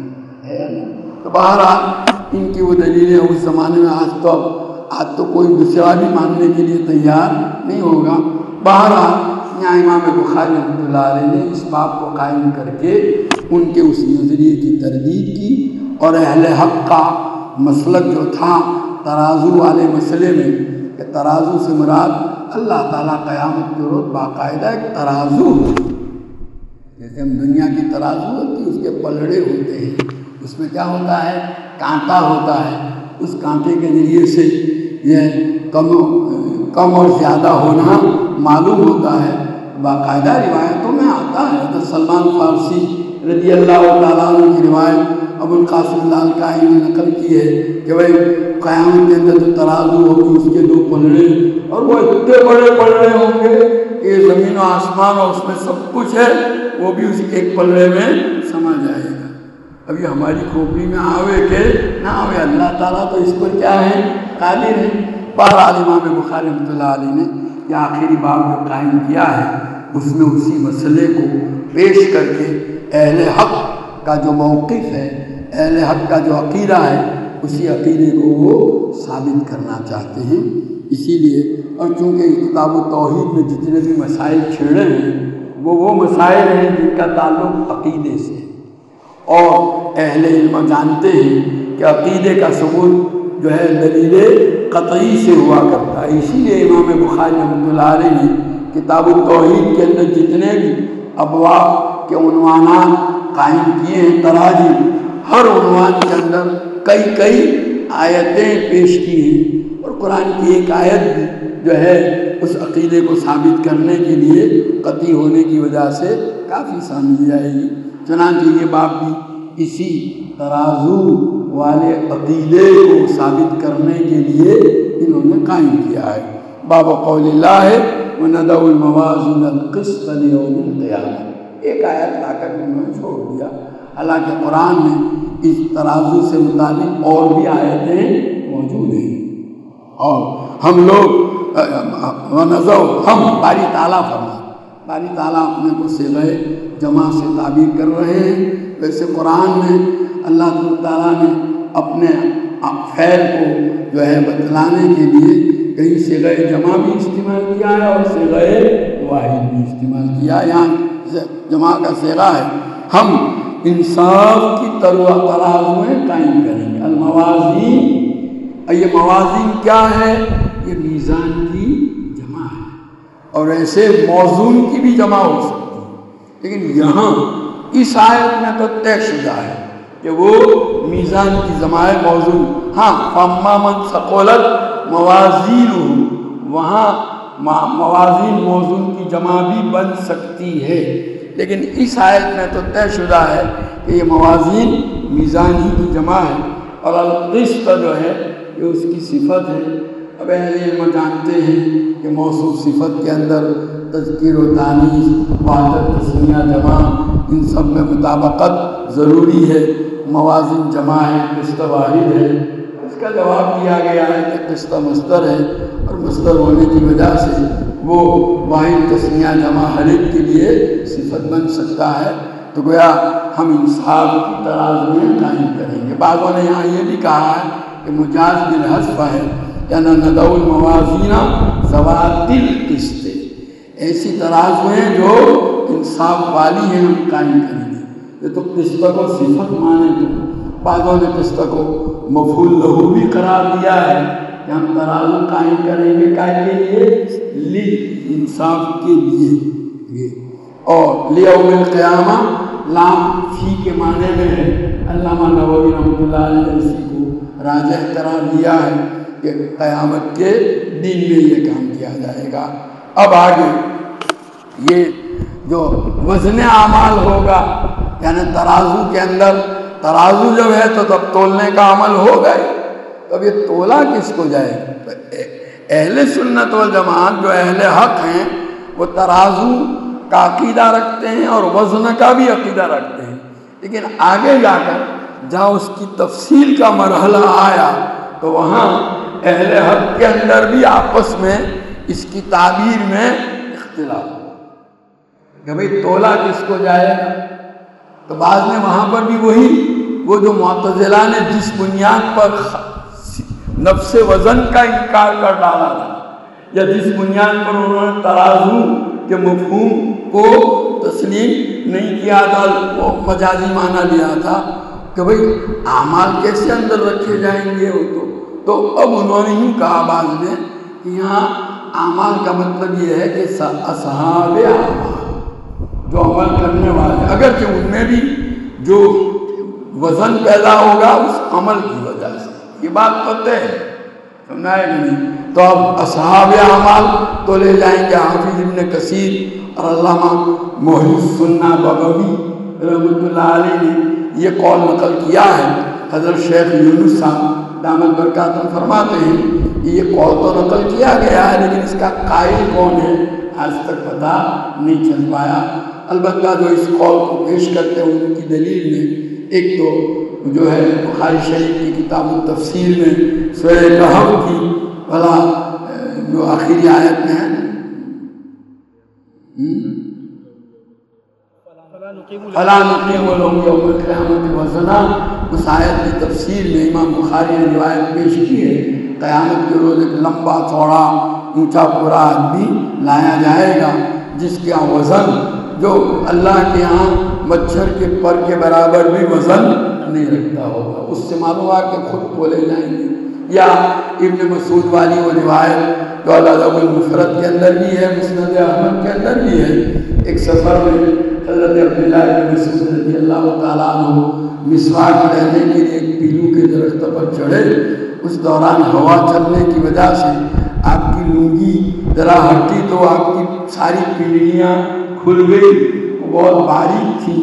تو بہرحال ان کی وہ دلیلیں اس زمانے میں، آج تو کوئی دوسرا بھی ماننے کے لیے تیار نہیں ہوگا۔ بہرحال یہاں امام بخاری رحمۃ اللہ علیہ نے اس باب کو قائم کر کے ان کے اس نظریے کی تردید کی، اور اہل حق کا مسلک جو تھا ترازو والے مسئلے میں کہ ترازو سے مراد اللہ تعالیٰ قیامت کے روز باقاعدہ ایک ترازو ہو، جیسے ہم دنیا کی ترازو ہوتی ہے اس کے پلڑے ہوتے ہیں، اس میں کیا ہوتا ہے؟ کانٹا ہوتا ہے، اس کانٹے کے ذریعے سے یہ کم اور زیادہ ہونا معلوم ہوتا ہے۔ باقاعدہ روایتوں میں آتا ہے، حضرت سلمان فارسی رضی اللہ تعالیٰ عنہ کی روایت ابو القاسم لالکائی نے نقل کی ہے کہ بھائی قیامت کے اندر جو ترازو ہوگی اس کے 2 پلڑے، اور وہ اتنے بڑے پلڑے ہوں گے کہ زمین و آسمان اور اس میں سب کچھ ہے وہ بھی اس ایک پلڑے میں سما جائے گا۔ ابھی ہماری کھوپڑی میں آوے کہ نہ آوے، اللہ تعالیٰ تو اس پر کیا ہے؟ قادر ہے۔ بہرحال امام بخاری رحمۃ اللہ علیہ نے یہ آخری باب جو قائم کیا ہے اس میں اسی مسئلے کو پیش کر کے اہل حق کا جو موقف ہے، اہل حق کا جو عقیدہ ہے، اسی عقیدے کو وہ ثابت کرنا چاہتے ہیں۔ اسی لیے، اور چونکہ کتاب التوحید میں جتنے بھی مسائل چھیڑے ہیں وہ مسائل ہیں جن کا تعلق عقیدے سے، اور اہل علم جانتے ہیں کہ عقیدے کا ثبوت جو ہے دلیل قطعی سے ہوا کرتا ہے۔ اسی لیے امام بخاری رحمۃ اللہ علیہ نے کتاب التوحید کے اندر جتنے بھی ابواب کے عنوانات قائم کیے ہیں، تراجم، ہر عنوان کے اندر کئی آیتیں پیش کی ہیں، اور قرآن کی ایک آیت بھی جو ہے اس عقیدے کو ثابت کرنے کے لیے قطعی ہونے کی وجہ سے کافی سمجھی جائے گی۔ چنانچہ یہ باب بھی اسی ترازو والے عقیدے کو ثابت کرنے کے لیے انہوں نے قائم کیا ہے۔ باب قول اللہ وَنَضَعُ الْمَوَازِينَ الْقِسْطَ لِيَوْمِ الْقِيَامَةِ، ایک آیت لا کر انہوں نے چھوڑ دیا، حالانکہ قرآن میں اس ترازو سے متعلق اور بھی آیتیں موجود ہیں۔ اور ہم لوگ ہم باری تعالیٰ فرما، باری تعالیٰ اپنے کو صیغہ جمع سے تعبیر کر رہے ہیں۔ ویسے قرآن میں اللہ تعالیٰ نے اپنے فعل کو جو ہے بتلانے کے لیے کہیں صیغہ جمع بھی استعمال کیا ہے اور صیغہ واحد بھی استعمال کیا ہے۔ یہاں جمع کا صیغہ ہے، ہم انصاف کی ترازویں قائم کریں گے۔ الموازین، یہ موازین کیا ہے؟ یہ میزان کی جمع ہے، اور ایسے موزون کی بھی جمع ہو سکتی ہے، لیکن یہاں اس آیت میں تو طے شدہ ہے کہ وہ میزان کی جمع ہے، موزون۔ ہاں فَأَمَّا مَنْ ثَقُلَتْ مَوَازِينُهُ، وہاں موازین موزون کی جمع بھی بن سکتی ہے، لیکن اس آیت میں تو طے شدہ ہے کہ یہ موازین میزان ہی کی جمع ہے۔ اور القسط جو ہے یہ اس کی صفت ہے۔ اب اہل علم جانتے ہیں کہ موصوف صفت کے اندر تذکیر و تانیث، وحدت، تثنیہ، جمع، ان سب میں مطابقت ضروری ہے۔ موازن جمع ہے، قسط واحد ہے۔ اس کا جواب دیا گیا ہے کہ قسط مصدر ہے، اور مصدر ہونے کی وجہ سے وہ واحد، تثنیہ، جمع ہر ایک کے لیے صفت بن سکتا ہے۔ تو گویا ہم انصاف کی ترازویں قائم کریں گے۔ بعضوں نے یہاں یہ بھی کہا ہے کہ مجاز بالحذف ہے، یعنی نَضَعُ الْمَوَازِينَ ذَوَاتِ الْقِسْطِ، ایسی ترازویں جو انصاف والی ہیں ہم قائم کریں گے۔ یہ تو قسط کو صفت مانے، تو بعضوں نے قسط کو مفعول لہو بھی قرار دیا ہے کہ ہم ترازو قائم کریں گے کائے کے لیے؟ انصاف کے لیے۔ اور لیوم القیامہ لام فی کے معنی میں ہے۔ علامہ نووی رحمۃ اللہ علیہ نے اسی کو راجح قرار دیا ہے کہ قیامت کے دن میں یہ کام کیا جائے گا۔ اب آگے یہ جو وزن اعمال ہوگا، یعنی ترازو کے اندر، ترازو جب ہے تو تب تولنے کا عمل ہوگا ہی، تو اب یہ تولا کس کو جائے؟ اہل سنت والجماعت جو اہل حق ہیں وہ ترازو کا عقیدہ رکھتے ہیں اور وزن کا بھی عقیدہ رکھتے ہیں، لیکن آگے جا کر جہاں اس کی تفصیل کا مرحلہ آیا تو وہاں اہل حق کے اندر بھی آپس میں اس کی تعبیر میں اختلاف ہوا کہ بھئی تولا کس کو جائے گا۔ تو بعض نے وہاں پر بھی وہ جو معتزلہ نے جس بنیاد پر نفس وزن کا انکار کر ڈالا تھا، یا جس بنیاد پر انہوں نے ترازو کے مفہوم کو تسلیم نہیں کیا تھا، وہ مجازی معنی لیا تھا کہ بھئی اعمال کیسے اندر رکھے جائیں گے، تو اب انہوں نے ہی کہا بعض نے کہ یہاں اعمال کا مطلب یہ ہے کہ اصحاب اعمال، جو عمل کرنے والے، اگرچہ ان میں بھی جو وزن پیدا ہوگا اس عمل کی وجہ سے، یہ بات پتہ ہے، سمجھائے گا نہیں؟ تو اب اصحاب اعمال تو لے جائیں گے۔ حافظ ابن کثیر اور علامہ محی السنہ بغوی رحمۃ اللہ علیہ نے یہ قول نقل کیا ہے۔ حضرت شیخ یونس صاحب دامت برکاتہ فرماتے ہیں کہ یہ قول تو نقل کیا گیا ہے، لیکن اس کا قائل کون ہے آج تک پتہ نہیں چل پایا۔ البتہ جو اس قول کو پیش کرتے ہیں ان کی دلیل میں ایک تو جو ہے بخاری شریف کی کتاب التفسیر میں سورہ کہف کی بھلا جو آخری آیت میں ہے فَلَا نُقِيمُ لَهُمْ يَوْمَ الْقِيَامَةِ وَزْنًا، اس آیت کی تفسیر میں امام بخاری نے روایت پیش کی ہے، قیامت کے روز ایک لمبا چوڑا اونچا پورا آدمی لایا جائے گا جس کا وزن جو اللہ کے ہاں مچھر کے پر کے برابر بھی وزن نہیں رکھتا ہوگا، اس سے معلوم ہوا کہ خود تولے جائیں گے۔ یا ابن مسعود والی وہ روایت جو الادب المفرد کے اندر بھی ہے، مسند احمد کے اندر بھی ہے، ایک سفر میں حضرت عبداللہ بن مسعود رضی اللہ تعالیٰ عنہ مسواک لینے کے لیے ایک پیلو کے درخت پر چڑھے، اس دوران ہوا چلنے کی وجہ سے آپ کی لنگی ذرا ہٹی تو آپ کی ساری پنڈلیاں کھل گئی، وہ بہت باریک تھی،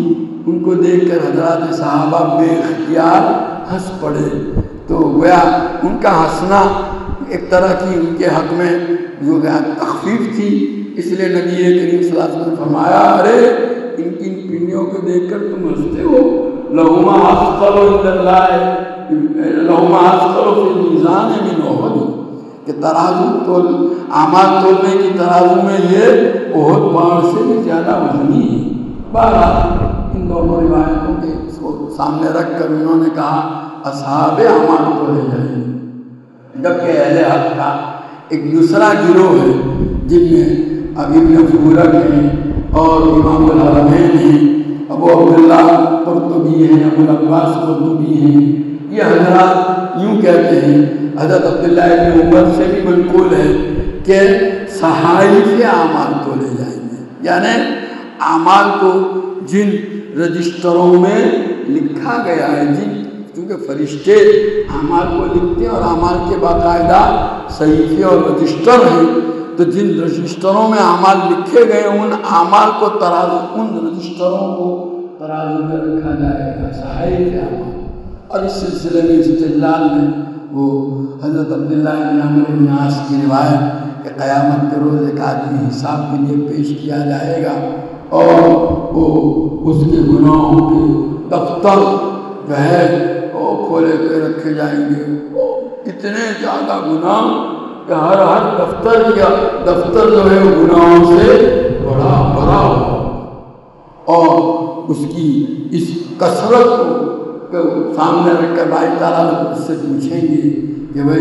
ان کو دیکھ کر حضرات صحابہ بے اختیار ہنس پڑے۔ تو گویا ان کا ہنسنا ایک طرح کی ان کے حق میں جو گیا تخفیف تھی، اس لیے نبی کریم صلی اللہ علیہ وسلم نے فرمایا ارے ان کی پنڈلیوں کو دیکھ کر تم ہنستے ہو، لہما اثقل عند اللہ، لہما اثقل فی المیزان من احد، کہ ترازو تول اعمال تولنے کی ترازو میں یہ احد پہاڑ سے بھی زیادہ وزنی ہے۔ بہرحال ان دونوں روایتوں کے کو سامنے رکھ کر انہوں نے کہا اصحاب اعمال تولے جائیں، جبکہ اہل حق کا ایک دوسرا گروہ ہے جن میں ابن فورک ہیں اور امام الحرمین ہیں، ابو عبداللہ قرطبی ہیں، ابو العباس قرطبی ہیں، یہ حضرات یوں کہتے ہیں، حضرت عبداللہ ابن عمر سے بھی منقول ہے کہ صحائف اعمال تولے جائیں گے، یعنی اعمال کو جن رجسٹروں میں لکھا گیا ہے، کیونکہ فرشتے اعمال کو لکھتے ہیں اور اعمال کے باقاعدہ صحیفے اور رجسٹر ہیں، تو جن رجسٹروں میں اعمال لکھے گئے ان اعمال کو ترازو، ان رجسٹروں کو ترازو میں رکھا جائے گا، صحائف اعمال۔ اور اس سلسلے میں استدلال میں وہ حضرت عبداللہ بن عمرو بن عاص کی روایت کہ قیامت کے روز ایک آدمی حساب کے لیے پیش کیا جائے گا اور وہ اس کے گناہوں کے دفتر جو ہے وہ کھولے کے رکھے جائیں گے، اتنے زیادہ گناہ کہ ہر دفتر جو ہے گناہوں سے بڑا ہو، اور اس کی اس کثرت کو سامنے رکھ کر بھائی تعالیٰ اس سے پوچھیں گے کہ بھائی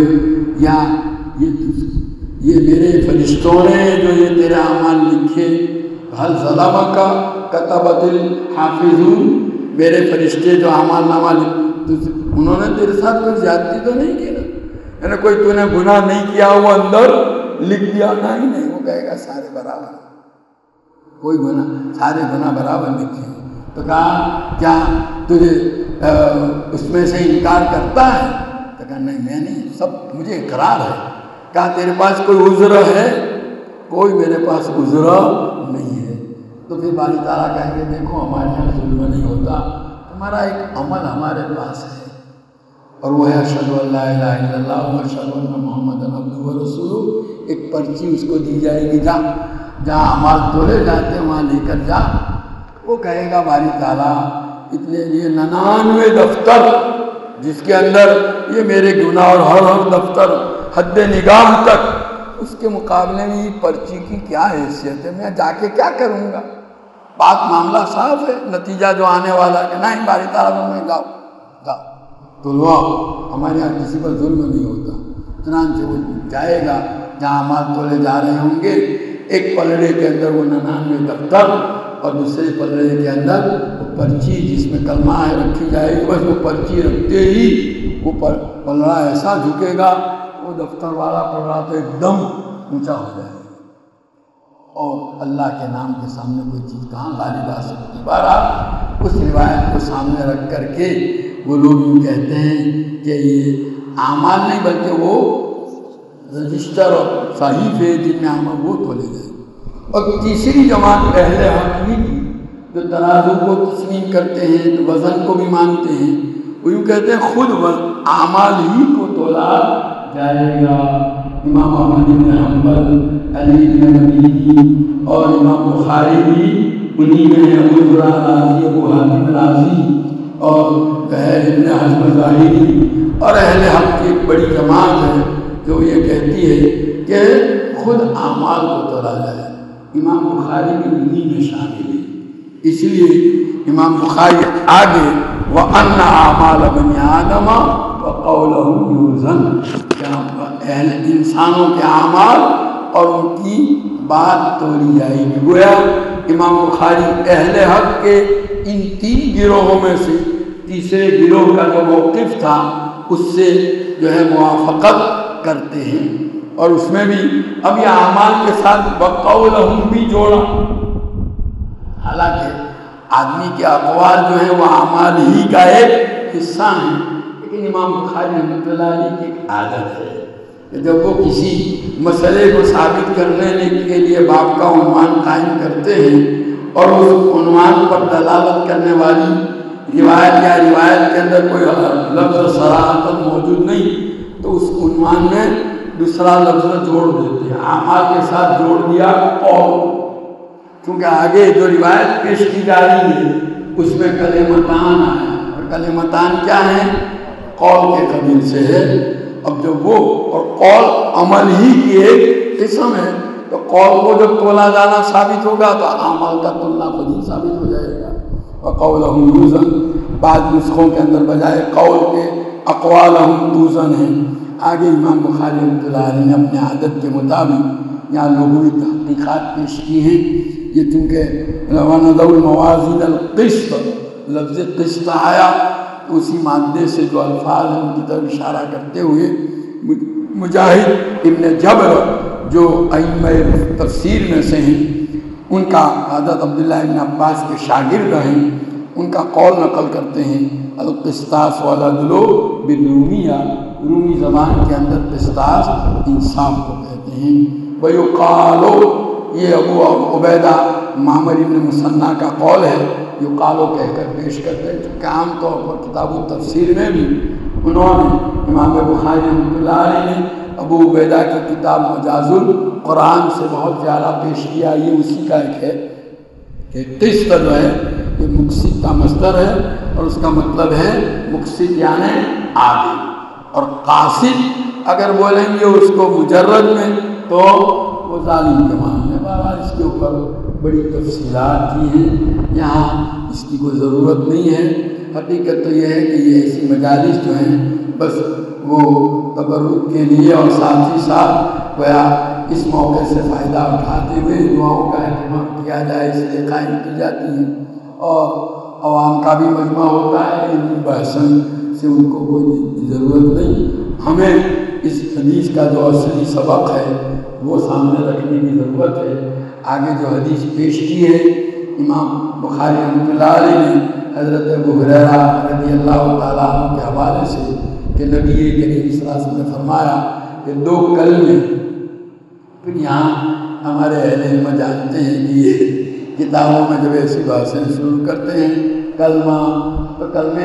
یہ میرے فرشتوں نے جو یہ تیرے اعمال لکھے، حل ظلمک کتبت الحافظون، میرے فرشتے جو اعمال نامہ انہوں نے تیرے ساتھ کوئی زیادتی تو نہیں کی نا، یعنی کوئی تو نے گناہ نہیں کیا وہ اندر لکھ دیا، نہیں، وہ کہے گا سارے برابر، کوئی گناہ، سارے گناہ برابر لکھے ہیں۔ تو کہا کیا تجھے اس میں سے انکار کرتا ہے؟ تو کہا نہیں میں نہیں، سب مجھے اقرار ہے۔ کہا تیرے پاس کوئی عذر ہے؟ کوئی میرے پاس عذر نہیں ہے۔ تو پھر باری تعالیٰ کہیں گے دیکھو ہمارے یہاں ظلم نہیں ہوتا، تمہارا ایک عمل ہمارے پاس ہے، اور وہ ہے اشہد ان لا الہ الا اللہ و اشہد ان محمد عبدہ و رسولہ۔ ایک پرچی اس کو دی جائے گی، جہاں اعمال تولے جاتے ہیں وہاں لے کر جا۔ وہ کہے گا باری تعالیٰ اتنے یہ 99 دفتر جس کے اندر یہ میرے گناہ اور ہر دفتر حد نگاہ تک، اس کے مقابلے میں یہ پرچی کی کیا حیثیت ہے؟ میں جا کے کیا کروں گا؟ بات معاملہ صاف ہے، نتیجہ جو آنے والا ہے کہ نہیں باری تعالیٰ میں جاؤ تو لو، ہمارے یہاں کسی پر ظلم نہیں ہوتا۔ چنانچہ وہ جائے گا جہاں اعمال تولے جا رہے ہوں گے، ایک پلڑے کے اندر وہ 99 دفتر اور دوسرے پلڑے کے اندر وہ پرچی جس میں کلمہ ہے رکھی جائے گی، بس وہ پرچی رکھتے ہی وہ پلڑا ایسا جھکے گا، وہ دفتر والا پلڑا تو ایک دم اونچا ہو جائے گا، اور اللہ کے نام کے سامنے کوئی چیز کہاں غالب آ سکتی۔ بہرحال اس روایت کو سامنے رکھ کر کے وہ لوگ یوں کہتے ہیں کہ یہ اعمال نہیں بلکہ وہ رجسٹر اور صحیفے جن میں اعمال وہ تولے گئے۔ اور تیسری جماعت اہل حق کی جو ترازو کو تسلیم کرتے ہیں، جو وزن کو بھی مانتے ہیں، وہ یوں کہتے ہیں خود اعمال ہی کو تولا جائے گا۔ امام احمد بن حنبل، علی بن مدینی اور امام بخاری بھی انہی میں ہیں، ابو زرع رازی، ابو حاتم رازی اور ابن حزم ظاہری اور اہل حق کی ایک بڑی جماعت ہے جو یہ کہتی ہے کہ خود اعمال کو تولا جائے۔ امام بخاری بھی انہی میں شامل ہے، اس لیے امام بخاری آگے وَأَنَّ أَعْمَالَ بَنِي آدَمَ وَقَوْلَهُمْ يُوزَنُ، اہل انسانوں کے اعمال اور ان کی بات تولی جائے گی۔ گویا امام بخاری اہل حق کے ان 3 گروہوں میں سے تیسرے گروہ کا جو موقف تھا اس سے جو ہے موافقت کرتے ہیں، اور اس میں بھی اب یہ اعمال کے ساتھ وَقَوْلَهُمْ بھی جوڑا، حالانکہ آدمی کے اقوال جو ہیں وہ اعمال ہی کا ایک حصہ ہیں، لیکن امام بخاری رحمۃ اللہ علیہ کی ایک عادت ہے کہ جب وہ کسی مسئلے کو ثابت کرنے کے لیے باب کا عنوان قائم کرتے ہیں اور اس عنوان پر دلالت کرنے والی روایت یا روایت کے اندر کوئی لفظ صراحتاً موجود نہیں تو اس عنوان میں دوسرا لفظ جوڑ دیتے ہیں. اعمال کے ساتھ جوڑ دیا قول، کیونکہ آگے جو روایت پیش کی جا رہی ہے اس میں کلمتان آیا، اور کلمتان کیا ہیں؟ قول کے قبیل سے ہے. اب جو وہ اور قول عمل ہی کی ایک قسم ہے، تو قول کو جب تولا جانا ثابت ہوگا تو اعمال کا تلنا خود ہی ثابت ہو جائے گا. وقولہم یوزن، بعض نسخوں کے اندر بجائے قول کے اقوالہم توزن ہیں. آگے امام بخاری رحمۃ اللہ علیہ نے اپنے عادت کے مطابق یہاں لغوی تحقیقات پیش کی ہیں. یہ چونکہ وَنَضَعُ الْمَوَازِينَ الْقِسْطَ، لفظ قسط آیا اسی مادے سے جو الفاظ ہیں ان کی طرف اشارہ کرتے ہوئے مجاہد ابن جبر جو ائمہ تفسیر میں سے ہیں، ان کا حضرت عبداللہ ابن عباس کے شاگرد ہیں، ان کا قول نقل کرتے ہیں القسطاس والعدل بالرومیہ، رومی زبان کے اندر قسطاس انصاف کو کہتے ہیں. وَيُقَالُ، یہ ابو عبیدہ معمر ابن مثنیٰ کا قول ہے، یقالو کہہ کر پیش کرتے ہیں، چونکہ عام طور پر کتاب التفسیر میں بھی انہوں نے امام بخاری رحمۃ اللہ علیہ نے ابو عبیدہ کی کتاب مجاز القرآن سے بہت زیادہ پیش کیا. یہ اسی کا ایک ہے کہ قسط جو ہے یہ مقصد کا مصدر ہے اور اس کا مطلب ہے مقصد یعنی عادل، اور قاصد اگر بولیں گے اس کو مجرد میں تو وہ ظالم کے معنی ہے. بہرحال اس کے اوپر بڑی تفصیلات کی ہیں، یہاں اس کی کوئی ضرورت نہیں ہے. حقیقت تو یہ ہے کہ یہ ایسی مجالس جو ہیں بس وہ تبرک کے لیے اور ساتھ ہی ساتھ گویا اس موقع سے فائدہ اٹھاتے ہوئے دعاؤں کا اہتمام کیا جائے اس لیے قائم کی جاتی ہیں، اور عوام کا بھی مجمع ہوتا ہے. علمی بحثن سے ان کو کوئی ضرورت نہیں. ہمیں اس حدیث کا جو اصلی سبق ہے وہ سامنے رکھنے کی ضرورت ہے. آگے جو حدیث پیش کی ہے امام بخاری رحمۃ اللہ علیہ نے حضرت ابو ہریرہ رضی اللہ تعالیٰ عنہ کے حوالے سے کہ نبی کریم صلی اللہ علیہ وسلم نے فرمایا کہ 2 کلمے، پھر یہاں ہمارے اہل علم جانتے ہیں کہ یہ کتابوں میں جب ایسی باتیں شروع کرتے ہیں کلمہ، تو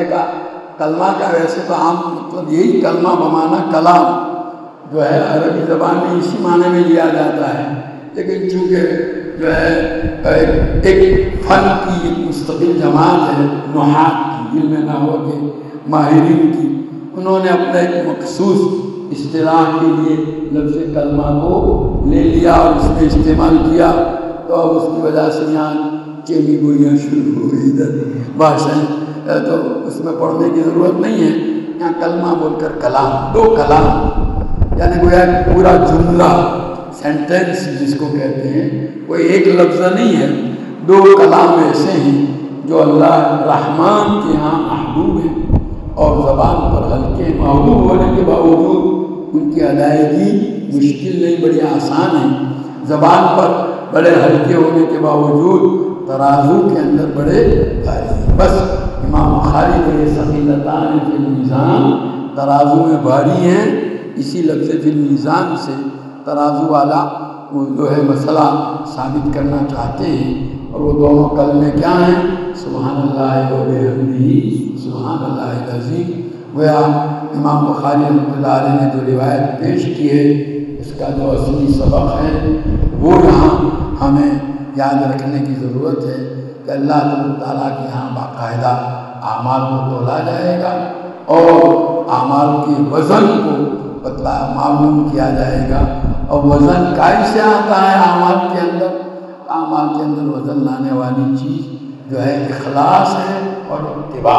کلمہ کا ویسے تو عام مطلب یہی کلمہ بمانا کلام جو ہے عربی زبان میں اسی معنی میں لیا جاتا ہے. لیکن چونکہ جو ہے ایک فن کی ایک مستقل جماعت ہے نحات کی، علم نحو کے ماہرین کی، انہوں نے اپنے ایک مخصوص اصطلاح کے لیے لفظ کلمہ کو لے لیا اور اس میں استعمال کیا، تو اب اس کی وجہ سے یہاں چینی گوئیاں شروع ہو گئی ادھر بھاشائیں، تو اس میں پڑھنے کی ضرورت نہیں ہے. یہاں کلمہ بول کر کلام، 2 کلام یعنی گویا پورا جملہ سینٹینس جس کو کہتے ہیں، کوئی ایک لفظ نہیں ہے، 2 کلام ایسے ہیں جو اللہ رحمان کے ہاں محبوب ہیں اور زبان پر ہلکے، محبوب ہونے کے باوجود ان کی ادائیگی مشکل نہیں، بڑی آسان ہے. زبان پر بڑے ہلکے ہونے کے باوجود ترازو کے اندر بڑے بھاری ہیں. بس امام بخاری کے یہ ثقیلتان فی المیزان، ترازو میں بھاری ہیں، اسی لفظ فی المیزان سے ترازو والا وہ جو ہے مسئلہ ثابت کرنا چاہتے ہیں. اور وہ دونوں کلمے کیا ہیں؟ سبحان اللہ و بحمدہ، سبحان اللہ العظیم. گویا امام بخاری رحمۃ اللہ علیہ نے جو روایت پیش کی ہے اس کا جو اصلی سبق ہے وہ یہاں ہمیں یاد رکھنے کی ضرورت ہے کہ اللہ تعالیٰ کے یہاں باقاعدہ اعمال کو تولا جائے گا اور اعمال کے وزن کو معلوم کیا جائے گا. اور وزن کیسے آتا ہے اعمال کے اندر؟ اعمال کے اندر وزن لانے والی چیز جو ہے اخلاص ہے اور اتباع.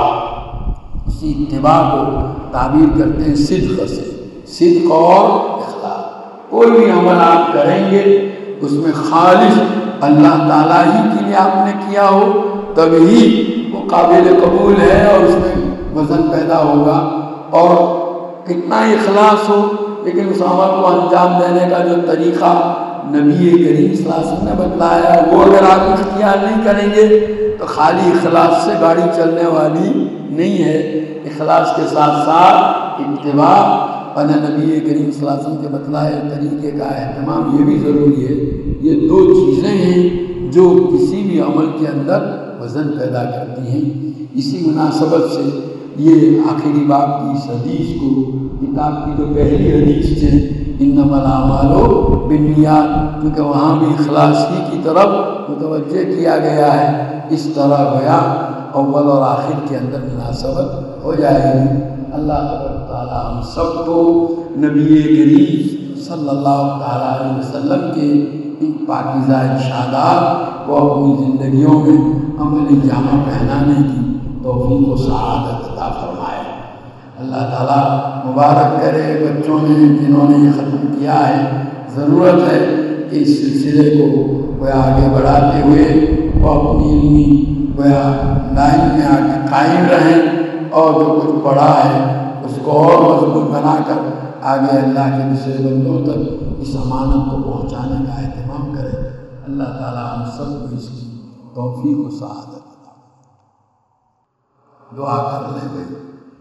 اسی اتباع کو تعبیر کرتے ہیں صدق سے، صدق اور اخلاص. کوئی بھی عمل آپ کریں گے اس میں خالص اللہ تعالیٰ ہی کے لیے آپ نے کیا ہو تبھی وہ قابل قبول ہے اور اس میں وزن پیدا ہوگا. اور کتنا ہی اخلاص ہو لیکن اس عمل کو انجام دینے کا جو طریقہ نبی کریم صلی اللہ علیہ وسلم نے بتلایا وہ اگر آپ اختیار نہیں کریں گے تو خالی اخلاص سے گاڑی چلنے والی نہیں ہے. اخلاص کے ساتھ ساتھ اتباع اور نبی کریم صلی اللہ علیہ وسلم کے بتلائے طریقے کا اہتمام یہ بھی ضروری ہے. یہ 2 چیزیں ہیں جو کسی بھی عمل کے اندر وزن پیدا کرتی ہیں۔ اسی مناسبت سے یہ آخری باب کی اس حدیث کو کتاب کی جو پہلی حدیث ہے انما الاعمال بالنیات، کیونکہ وہاں بھی اخلاص ہی کی طرف متوجہ کیا گیا ہے، اس طرح گویا اول اور آخر کے اندر مناسبت ہو جائے گی۔ اللہ تبارک تعالیٰ ہم سب کو نبی کریم صلی اللہ تعالیٰ علیہ وسلم کے ان پاکیزہ ارشادات کو اپنی زندگیوں میں عملی جامہ پہنانے کی توفیق و سعادت عطا فرمائے۔ اللہ تعالیٰ مبارک کرے بچوں نے جنہوں نے یہ ختم کیا ہے، ضرورت ہے کہ اس سلسلے کو گویا آگے بڑھاتے ہوئے وہ اپنی علمی گویا لائن میں آ کے قائم رہیں، اور جو کچھ پڑھا ہے اس کو اور مضبوط بنا کر آگے اللہ کے دوسرے بندوں تک اس امانت کو پہنچانے کا اہتمام کریں۔ اللہ تعالیٰ ہم سب کو اس کی توفیق و سعادت عطا فرمائے۔ دعا کر لیں بھائی۔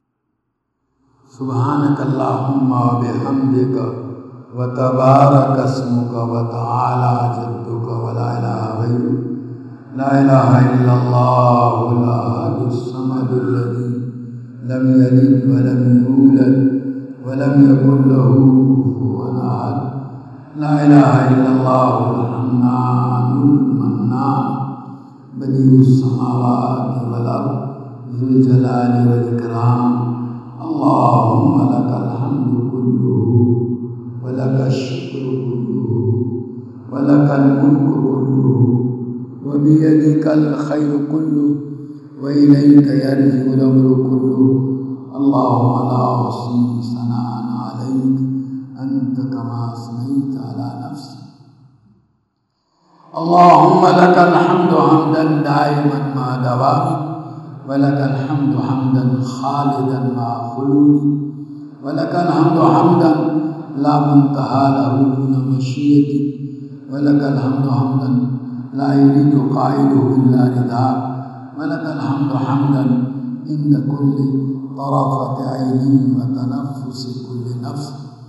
سبحانک اللہم و بحمدک و تبارک اسمک و تعالی جدک و لا الہ غیرک، لا الہ الا اللہ الاحد الصمد الذی لم یلد ولم یولد ولم یکن له کفوا احد، لا الہ الا اللہ الحنان المنان بدیع السماوات والارض ذو الجلال والاکرام، اللہم لک الحمد کلہ ولک الشکر کلہ ولک الملک کلہ وبیدک الخیر کلہ وإلیک یرجع الأمر کلہ، اللہم لا احصی ثناء علیک انت کما اثنیت علی نفسک، اللہم لک الحمد حمدا دائما مع دوامک، ولک الحمد حمدا خالدا مع خلودک، ولک الحمد حمدا لا منتہا له دون مشیئتک، ولک الحمد حمدا لا یرید قائله الا رداک، ولک الحمد حمدا عند كل طرفة عين وتنفس كل نفس،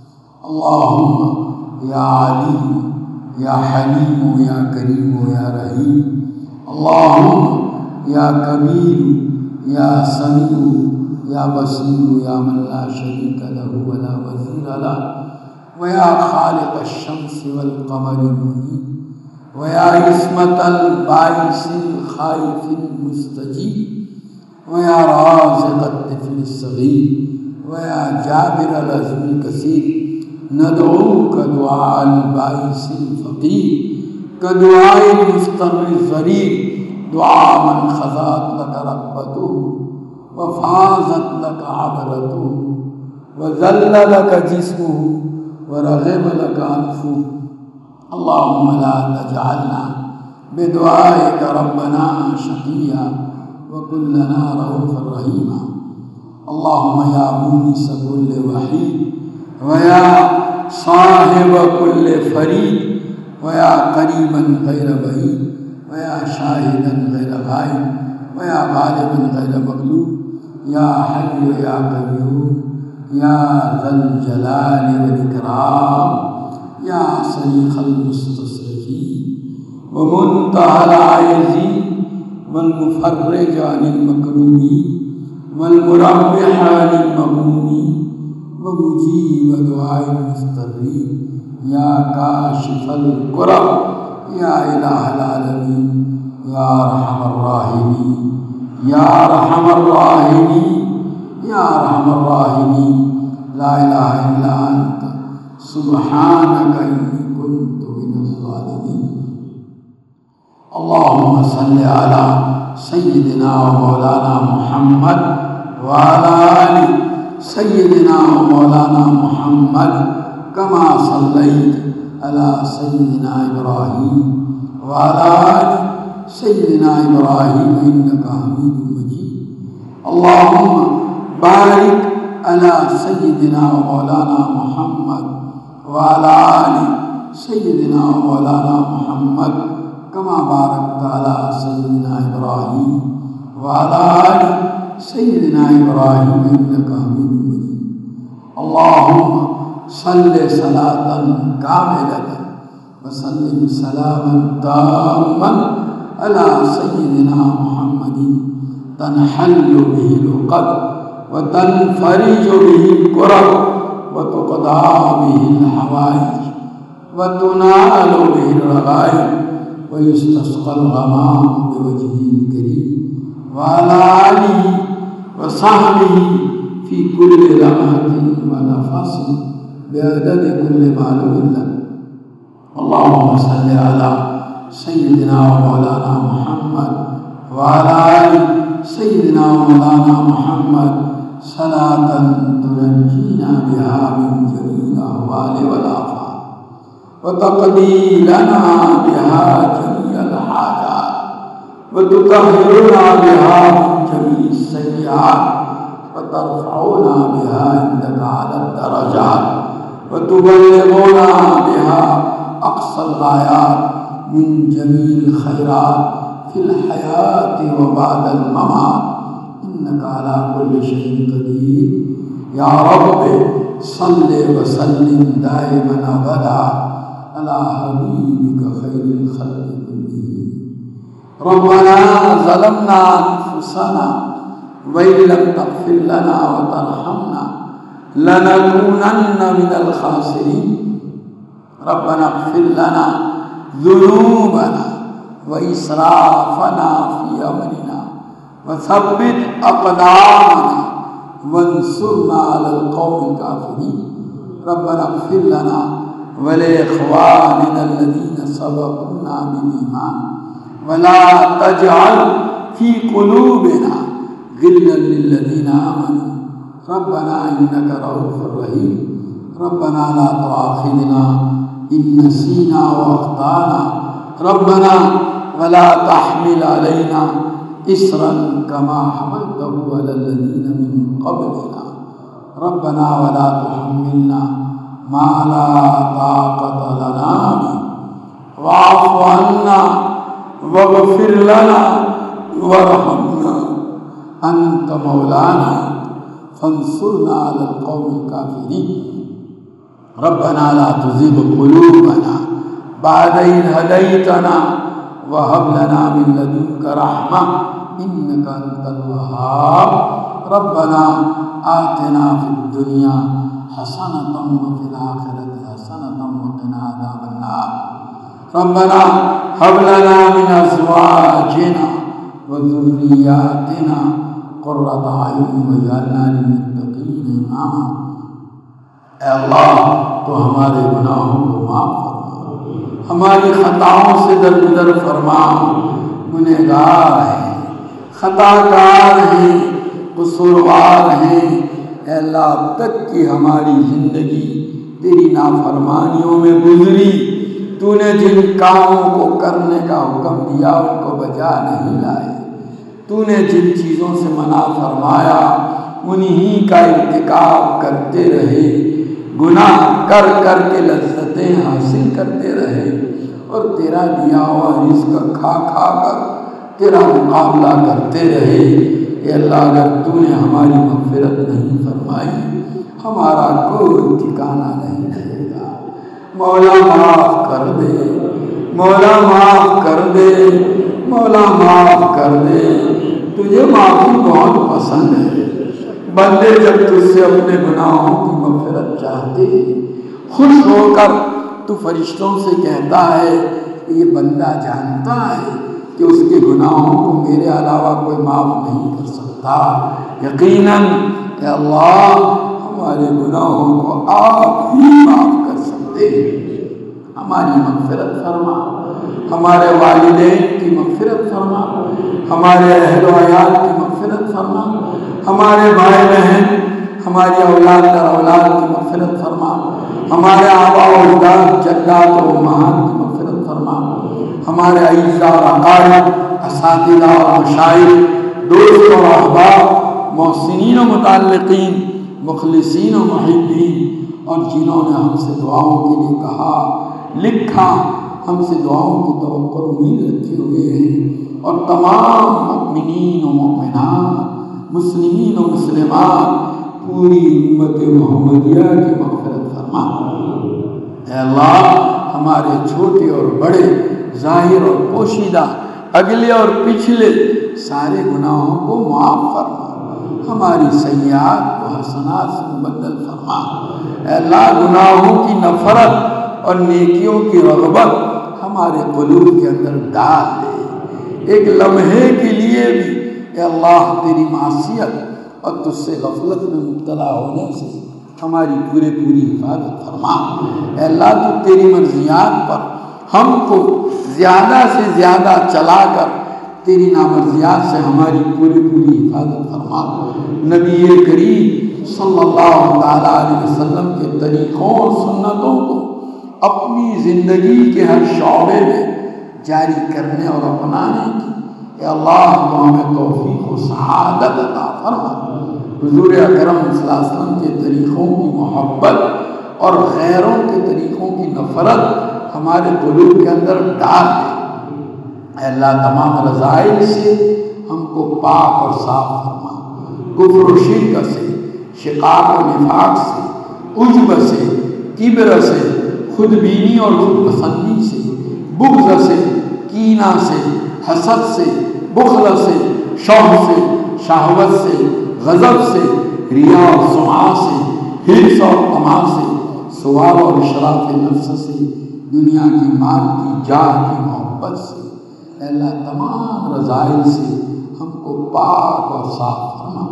اللهم يا عليم يا حليم يا كريم يا رحيم، اللهم يا كبير يا سميع يا بصير يا من لا شريك له ولا وزير له، ويا خالق الشمس والقمر المنير، ويا عصمة البائس الخائف المستجيب، ويا رازق الطفل الصغير، ويا جابر العزم الكثير، ندعوك دعاء البائس الفقير كدعاء المفتر الضرير، دعاء من خضعت لك رغبته وفازت لك عبرته وذل لك جسمه ورغب لك أنفه، اللهم لا تجعلنا بدعائك ربنا شقيا وكن لنا رؤوفا رحيما، اللهم يا مونس كل وحيد ويا صاحب كل فريد ويا قريبا غير بعيد ويا شاهدا غير غائب ويا غالبا غير مغلوب، يا حي يا قيوم يا ذا الجلال والإكرام، يا صريخ المستصرخين ومنتهى العاجزين والمفرج عن المكروبين والمربح عن المغمومين ومجيب دعاء المضطرين، يا كاشف الكرب يا إله العالمين، يا أرحم الراحمين يا أرحم الراحمين يا أرحم الراحمين، لا إله إلا أنت سبحانك إني كنت من الظالمين۔ اللهم صل على سيدنا ومولانا محمد وعلى آل سيدنا ومولانا محمد كما صليت على سيدنا إبراهيم وعلى آل سيدنا إبراهيم إنك حميد مجيد، اللهم بارك على سيدنا ومولانا محمد وعلى آل سيدنا ومولانا محمد كما باركت على سيدنا إبراهيم وعلى آل سيدنا إبراهيم إنك حميد مجيد، اللهم صل صلاة كاملة وسلم سلاما تاما على سيدنا محمد تنحل به العقد وتنفرج به الكرب وتقضى به الحوائج وتنال به الرغائب ويستسقى الغمام بوجهه الكريم وعلى آله وصحبه في كل لمحة ونفس بعدد كل معلوم لك. اللهم صل على سيدنا ومولانا محمد وعلى آل سيدنا ومولانا محمد صلاة تنجينا بها من جميع الأهوال والآفات وتقضي لنا بها جميع الحاجات وتطهرنا بها من جميع السيئات وترفعنا بها عندك على الدرجات وتبلغنا بها أقصى الغايات من جميع الخيرات في الحياة وبعد الممات إنك على كل شيء قدير. يا رب صل وسلم دائما أبدا على حبيبك خير الخلق كلهم. ربنا ظلمنا أنفسنا وإن لم تغفر لنا وترحمنا لنكونن من الخاسرين. ربنا اغفر لنا ذنوبنا وإسرافنا في أمرنا وثبت أقدامنا وانصرنا على القوم الكافرين. ربنا اغفر لنا ولإخواننا الذين سبقونا بالإيمان ولا تجعل في قلوبنا غلا للذين آمنوا ربنا إنك رؤوف رحيم. ربنا لا تؤاخذنا إن نسينا وأخطأنا ربنا ولا تحمل علينا إصرا كما حملته على الذين من قبلنا ربنا ولا تحملنا ما لا طاقة لنا به واعف عنا واغفر لنا وارحمنا أنت مولانا فانصرنا على القوم الكافرين. ربنا لا تزغ قلوبنا بعد إذ هديتنا وهب لنا من لدنك رحمة إنك أنت الوهاب. ربنا آتنا في الدنيا حسنة وفي الآخرة حسنة وقنا عذاب النار. ربنا هب لنا من أزواجنا وذرياتنا قرة أعين واجعلنا للمتقين إماما. اے اللہ تو ہمارے گناہوں کو معاف فرما، ہماری خطاؤں سے درگزر فرما. گنہگار ہیں، خطا کار ہیں، قصوروار ہیں. اے اللہ اب تک کی ہماری زندگی تیری نافرمانیوں میں گزری. تو نے جن کاموں کو کرنے کا حکم دیا ان کو بجا نہیں لائے. تو نے جن چیزوں سے منع فرمایا انہی کا ارتکاب کرتے رہے. گناہ کر کر کے لذتیں حاصل کرتے رہے اور تیرا دیا ہوا رزق کھا کھا کر تیرا مقابلہ کرتے رہے. اے اللہ اگر تو نے ہماری مغفرت نہیں فرمائی ہمارا کوئی ٹھکانہ نہیں رہے گا. مولا معاف کر دے، مولا معاف کر دے، مولا معاف کر دے. تجھے معافی بہت پسند ہے. بندے جب تجھ سے اپنے گناہوں کی مغفرت چاہتے خوش ہو کر تو فرشتوں سے کہتا ہے یہ بندہ جانتا ہے کہ اس کے گناہوں کو میرے علاوہ کوئی معاف نہیں کر سکتا. یقیناً اے اللہ ہمارے گناہوں کو آپ ہی معاف کر سکتے ہیں. ہماری مغفرت فرما، ہمارے والدین کی مغفرت فرما، ہمارے اہل و عیال کی مغفرت فرما، ہمارے بھائی بہن، ہماری اولاد در اولاد کی مغفرت فرما، ہمارے آباء و اجداد، جدات و امہات کی مغفرت فرما، ہمارے اعزاء و اقارب، اساتذہ و مشائخ، دوست و احباب، محسنین و متعلقین، مخلصین و محبین، اور جنہوں نے ہم سے دعاؤں کے لیے کہا لکھا، ہم سے دعاؤں کی توقع امید رکھے ہوئے ہیں، اور تمام مؤمنین و مؤمنات، مسلمین و مسلمات، پوری امت محمدیہ کی مغفرت فرما. اے اللہ ہمارے چھوٹے اور بڑے، ظاہر اور پوشیدہ اگلے اور پچھلے سارے گناہوں کو معاف فرما، ہماری سیئات کو حسنات سے مبدل فرما۔ اے اللہ گناہوں کی نفرت اور نیکیوں کی رغبت ہمارے قلوب کے اندر ڈال دے۔ ایک لمحے کے لیے بھی اے اللہ تیری معصیت اور تجھ سے غفلت میں مبتلا ہونے سے ہماری پوری حفاظت فرما۔ اے اللہ تو تیری مرضیات پر ہم کو زیادہ سے زیادہ چلا کر تیری نامرضیات سے ہماری پوری حفاظت فرما۔ نبی کریم صلی اللہ تعالیٰ علیہ وسلم کے طریقوں اور سنتوں کو اپنی زندگی کے ہر شعبے میں جاری کرنے اور اپنانے کی اے اللہ تو ہمیں توفیق و سعادت عطا فرما۔ حضور اکرم صلی اللہ علیہ وسلم کے طریقوں کی محبت اور غیروں کے طریقوں کی نفرت ہمارے قلوب کے اندر ڈال دے۔ اے اللہ تمام رذائل سے ہم کو پاک اور صاف فرما، کفر و شرک سے، شقاق و نفاق سے، عجب سے، کبر سے، خود بینی اور خود پسندی سے، بغض سے، کینہ سے، حسد سے، بخل سے، شوق سے، شہوت سے، غضب سے، ریا اور سمعہ سے، حرص اور طمع سے، سوال اور اشراف نفس سے، دنیا کی مال کی جاہ کی محبت سے، اے اللہ تمام رذائل سے ہم کو پاک اور صاف فرما،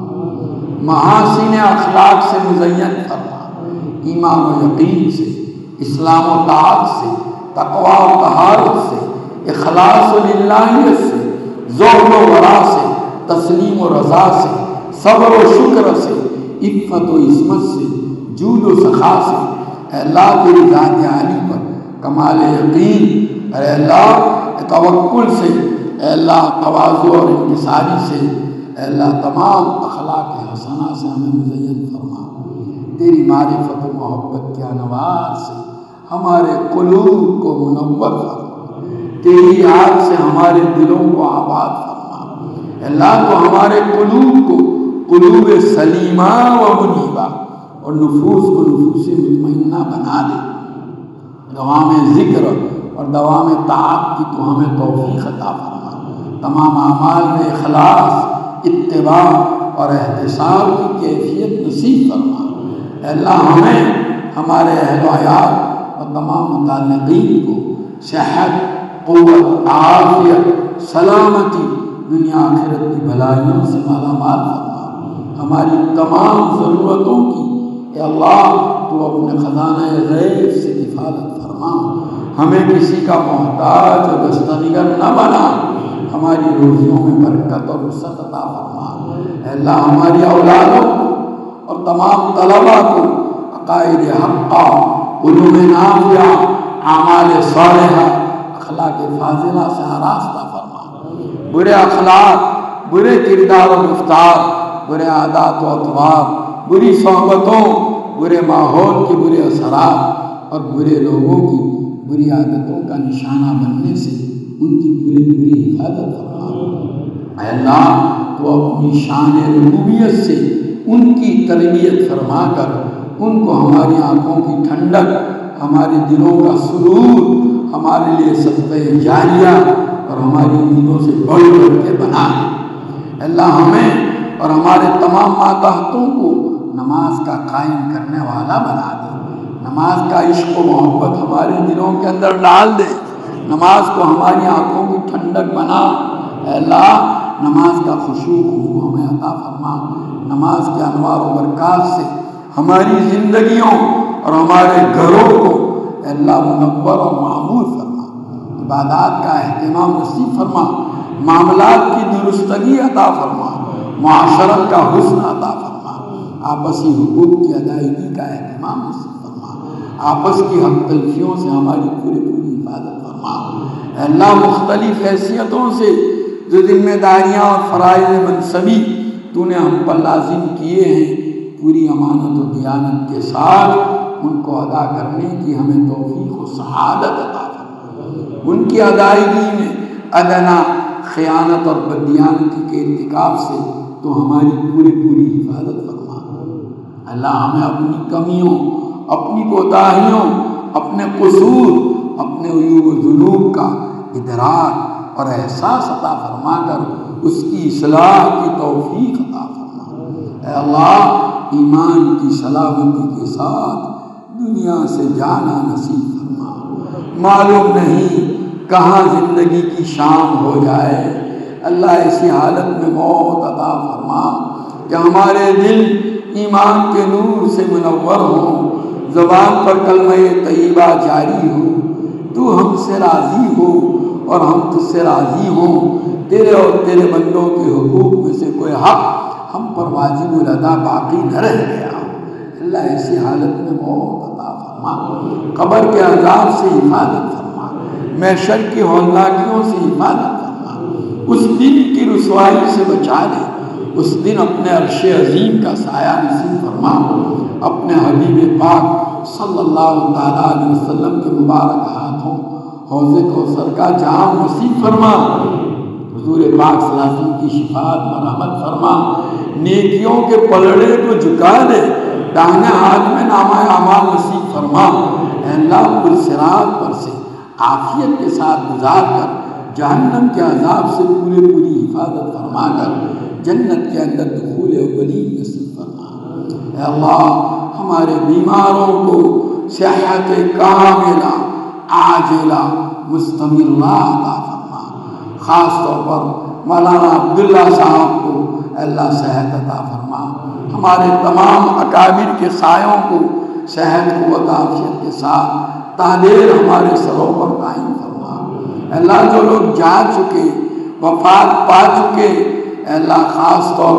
محاسن اخلاق سے مزین فرما، ایمان و یقین سے، اسلام و طاعت سے، تقوی و طہارت سے، اخلاص و للہیت سے، زہد و ورع سے، تسلیم و رضا سے، صبر و شکر سے، عفت و عصمت سے، جود و سخا سے، اے اللہ تیری ذات عالی پر کمال یقین، اے اللہ توکل سے، اے اللہ تواضع اور انکساری سے، اے اللہ تمام اخلاق حسنہ سے ہمیں مزین فرما۔ تیری معرفت و محبت کے انوار سے ہمارے قلوب کو منور فرما، تیری یاد سے ہمارے دلوں کو آباد فرما۔ اے اللہ تو ہمارے قلوب کو قلوب سلیمہ و منیبہ اور نفوس کو نفوس مطمئنہ بنا دے۔ دوام ذکر اور دوام طاعت کی تو ہمیں توفیق عطا فرما، تمام اعمال میں اخلاص، اتباع اور احتساب کی کیفیت نصیب فرما۔ اے اللہ ہمیں، ہمارے اہل و عیال اور تمام متعلقین کو صحت، قوت، عافیت، سلامتی، دنیا آخرت کی بھلائیوں سے مالا مال فرما۔ ہماری تمام ضرورتوں کی اے اللہ تو اپنے خزانہ غیب سے حفاظت فرما، ہمیں کسی کا محتاج اور دستگیر نہ بنا، ہماری روزیوں میں برکت اور وسعت عطا فرما۔ اے اللہ ہماری اولادوں کو اور تمام طلباء کو عقائد حقہ، علوم نافعہ، اعمال صالحہ، اخلاق فاضلہ سے آراستہ فرما۔ برے اخلاق، برے کردار و گفتار، برے عادات و اطوار، بری صحبتوں، برے ماحول کے برے اثرات اور برے لوگوں کی بری عادتوں کا نشانہ بننے سے ان کی پوری حفاظت فرما۔ اے اللہ تو اپنی شان ربوبیت سے ان کی تربیت فرما کر ان کو ہماری آنکھوں کی ٹھنڈک، ہمارے دلوں کا سرور، ہمارے لیے صدقہ جاریہ اور ہماری امیدوں سے بڑھ کے بنا دے۔ اللہ ہمیں اور ہمارے تمام ماتحتوں کو نماز کا قائم کرنے والا بنا دے، نماز کا عشق و محبت ہمارے دلوں کے اندر ڈال دے، نماز کو ہماری آنکھوں کی ٹھنڈک بنا۔ اے اللہ نماز کا خشوع ہمیں عطا فرما، نماز کے انوار و برکات سے ہماری زندگیوں اور ہمارے گھروں کو اے اللہ منور اور معمور فرما، عبادات کا اہتمام نصیب فرما، معاملات کی درستگی عطا فرما، معاشرت کا حسن عطا فرما، آپسی حقوق کی ادائیگی کا اہتمام نصیب فرما، آپس کی حق تلفیوں سے ہماری پوری حفاظت فرما۔ اے اللہ مختلف حیثیتوں سے جو ذمہ داریاں اور فرائض منصبی تو نے ہم پر لازم کیے ہیں، پوری امانت و دیانت کے ساتھ ان کو ادا کرنے کی ہمیں توفیق و سعادت عطا فرما۔ ان کی ادائیگی میں ادنا خیانت اور بددیانتی کے ارتکاب سے تو ہماری پوری حفاظت فرما۔ اللہ ہمیں اپنی کمیوں، اپنی کوتاہیوں، اپنے قصور، اپنے عیوب و ذنوب کا ادراک اور احساس عطا فرما کر اس کی اصلاح کی توفیق عطا فرما۔ اے اللہ ایمان کی سلامتی کے ساتھ دنیا سے جانا نصیب فرما۔ معلوم نہیں کہاں زندگی کی شام ہو جائے، اللہ ایسی حالت میں موت عطا فرما کہ ہمارے دل ایمان کے نور سے منور ہوں، زبان پر کلمہ طیبہ جاری ہو، تو ہم سے راضی ہو اور ہم تجھ سے راضی ہوں، تیرے اور تیرے بندوں کے حقوق میں سے کوئی حق ہم پر واجب الادا باقی نہ رہ گیا۔ اللہ ایسی حالت میں موت عطا فرما، قبر کے عذاب سے حفاظت فرما، محشر کی ہولناکیوں سے حفاظت فرما، اس دن کی رسوائی سے بچا لے، اس دن اپنے عرش عظیم کا سایہ نصیب فرما، اپنے حبیب پاک صلی اللہ تعالیٰ علیہ وسلم کے مبارک ہاتھوں حوض کوثر کا جام نصیب فرما، حضور پاک صلی اللہ علیہ وسلم کی شفاعت مرحمت فرما، نیکیوں کے پلڑے کو جھکا دے، داہنے ہاتھ میں نامہ اعمال نصیب فرما۔ اے اللہ پل صراط پر سے عافیت کے ساتھ گزار کر جہنم کے عذاب سے پوری حفاظت فرما کر جنت کے اندر دخول اولی نصیب فرما۔ اے اللہ ہمارے بیماروں کو صحت کاملہ عاجلہ مستمرہ عطا فرما، خاص طور پر مولانا عبداللہ صاحب کو اللہ صحت عطا فرما، ہمارے تمام اکابر کے سایوں کو صحت قوت عافیت کے ساتھ تادیر ہمارے سروں پر قائم فرما۔ اللہ جو لوگ جا چکے وفات پا چکے، اللہ خاص طور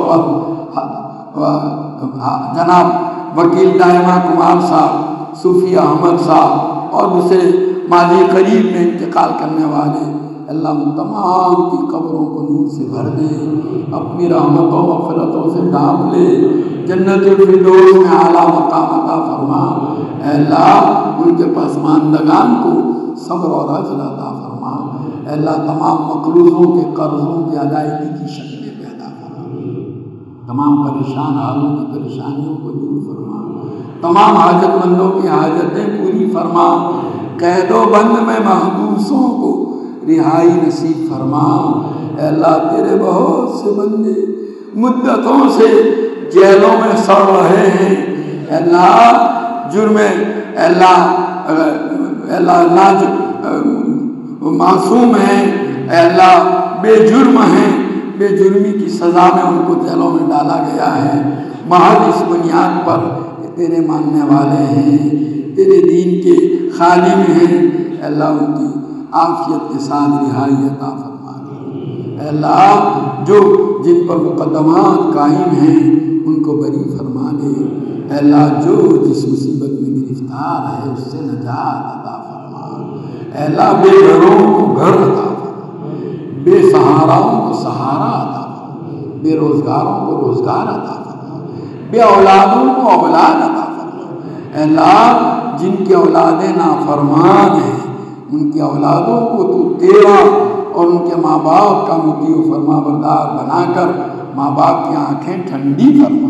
پر جناب وکیل دائمہ کمار صاحب، صوفی احمد صاحب اور دوسرے ماضی قریب میں انتقال کرنے والے، اللہ تمام کی قبروں کو نور سے بھر دے، اپنی رحمتوں مغفرتوں سے ڈھانپ لے، جنت الفردوس میں اعلیٰ مقام عطا فرما۔ اے اللہ ان کے پسماندگان کو صبر اور عجل عطا فرما۔ اے اللہ تمام مقروضوں کے قرضوں کی ادائیگی کی شکلیں پیدا فرما، تمام پریشان حالوں کی پریشانیوں کو دور فرما، تمام حاجت مندوں کی حاجتیں پوری فرما، قید و بند میں محبوسوں کو رہائی نصیب فرما۔ اے اللہ تیرے بہت سے بندے مدتوں سے جیلوں میں سڑ رہے ہیں، اے اللہ جرم، اے اللہ معصوم ہیں، اے اللہ بے جرم ہیں، بے جرمی کی سزا میں ان کو جیلوں میں ڈالا گیا ہے، محض اس بنیاد پر تیرے ماننے والے ہیں، تیرے دین کے خادم ہیں، اے اللہ ان کی عافیت کے ساتھ رہائی عطا فرما دے۔ اے اللہ جو جن پر مقدمات قائم ہیں ان کو بری فرما دے۔ اے اللہ جو جس مصیبت میں گرفتار ہے اس سے نجات عطا فرما۔ اے اللہ بے گھروں کو گھر عطا فرما، بے سہاراؤں کو سہارا عطا فرما، بے روزگاروں کو روزگار عطا فرما، بے اولادوں کو اولاد عطا فرما۔ اے اللہ جن کی اولادیں نافرمان ہیں ان کی اولادوں کو تو تیرا اور ان کے ماں باپ کا مطیع و فرما بردار بنا کر ماں باپ کی آنکھیں ٹھنڈی فرما۔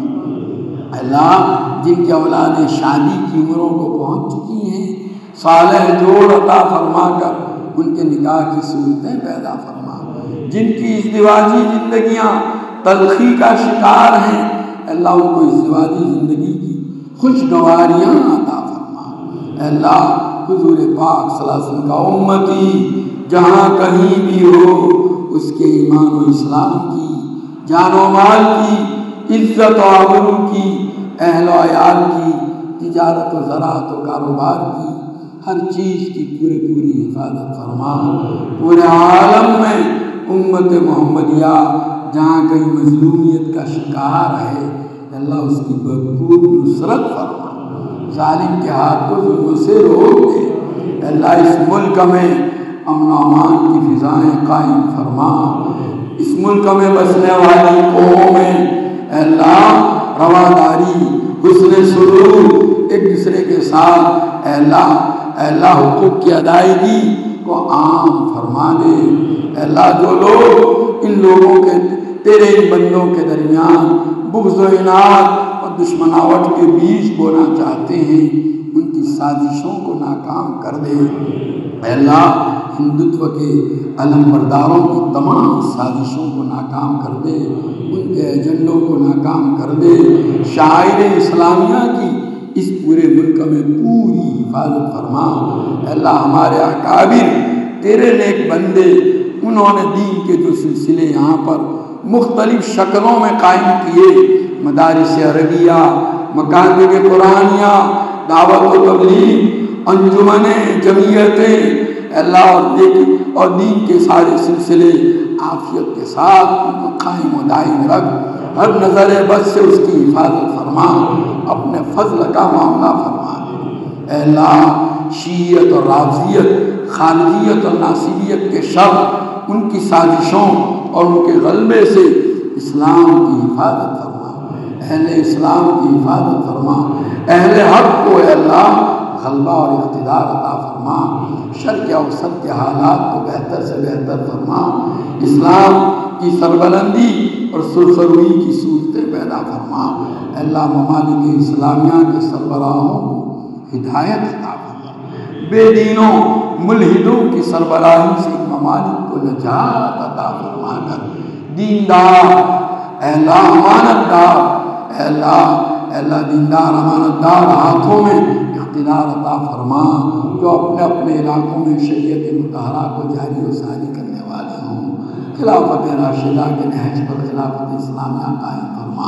اللہ جن کی اولادیں شادی کی عمروں کو پہنچ چکی ہیں صالح جوڑ عطا فرما کر ان کے نکاح کی صورتیں پیدا فرما، جن کی ازدواجی زندگیاں تلخی کا شکار ہیں اللہ ان کو ازدواجی زندگی کی خوشگواریاں عطا فرما۔ اللہ حضور پاک صلی اللہ علیہ وسلم کا امتی جہاں کہیں بھی ہو اس کے ایمان و اسلام کی، جان و مال کی، عزت و آبرو کی، اہل و عیال کی، تجارت و زراعت و کاروبار کی، ہر چیز کی پوری حفاظت فرما۔ پورے عالم میں امت محمدیہ جہاں کہیں مظلومیت کا شکار ہے اللہ اس کی بھرپور نصرت فرما، ظالم کے ہاتھ کو ظلم سے روک دے۔ اللہ اس ملک میں امن و امان کی فضائیں قائم فرما، اس ملک میں بسنے والی قومیں اللہ رواداری، حسن سلوک ایک دوسرے کے ساتھ اللہ حقوق کی ادائیگی کو عام فرما دے۔ اللہ جو لوگ ان لوگوں کے تیرے ان بندوں کے درمیان بغض و عناد اور دشمناوٹ کے بیج بونا چاہتے ہیں ان کی سازشوں کو ناکام کر دے۔ اے اللہ ہندوتو کے علم برداروں کی تمام سازشوں کو ناکام کر دے، ان کے ایجنڈوں کو ناکام کر دے، شاعر اسلامیہ کی اس پورے ملک میں پوری حفاظت فرما۔ اے اللہ ہمارے اکابر تیرے نیک بندے، انہوں نے دین کے جو سلسلے یہاں پر مختلف شکلوں میں قائم کیے، مدارس عربیہ، مکاتب قرآنیہ، دعوت و تبلیغ، انجمنیں، جمعیتیں، اللہ اور دین کے سارے سلسلے عافیت کے ساتھ ان کو قائم و دائم رکھ، ہر نظر بد سے اس کی حفاظت فرما، اپنے فضل کا معاملہ فرما۔ اے اللہ شیعیت اور رافضیت، خارجیت اور ناصریت کے شر، ان کی سازشوں اور ان کے غلبے سے اسلام کی حفاظت فرما، اہل اسلام کی حفاظت فرما، اہل حق کو اے اللہ غلبہ اور اقتدار عطا فرما، شرق اوسط کے حالات کو بہتر سے بہتر فرما، اسلام کی سربلندی اور سرخروئی کی صورتیں پیدا فرما۔ اے اللہ ممالک اسلامیہ کے سربراہوں کو ہدایت عطا فرما، بے دینوں ملحدوں کی سربراہی سے ان ممالک کو نجات عطا فرما کر دیندار اے اللہ امانت دار اے اللہ دیندار امانت دار ہاتھوں میں اقتدار عطا فرما، جو اپنے اپنے علاقوں میں شریعت مطہرہ کو جاری و ساری کرنے والے ہوں، خلافت راشدہ کے نہج پر خلافت اسلامیہ قائم فرما،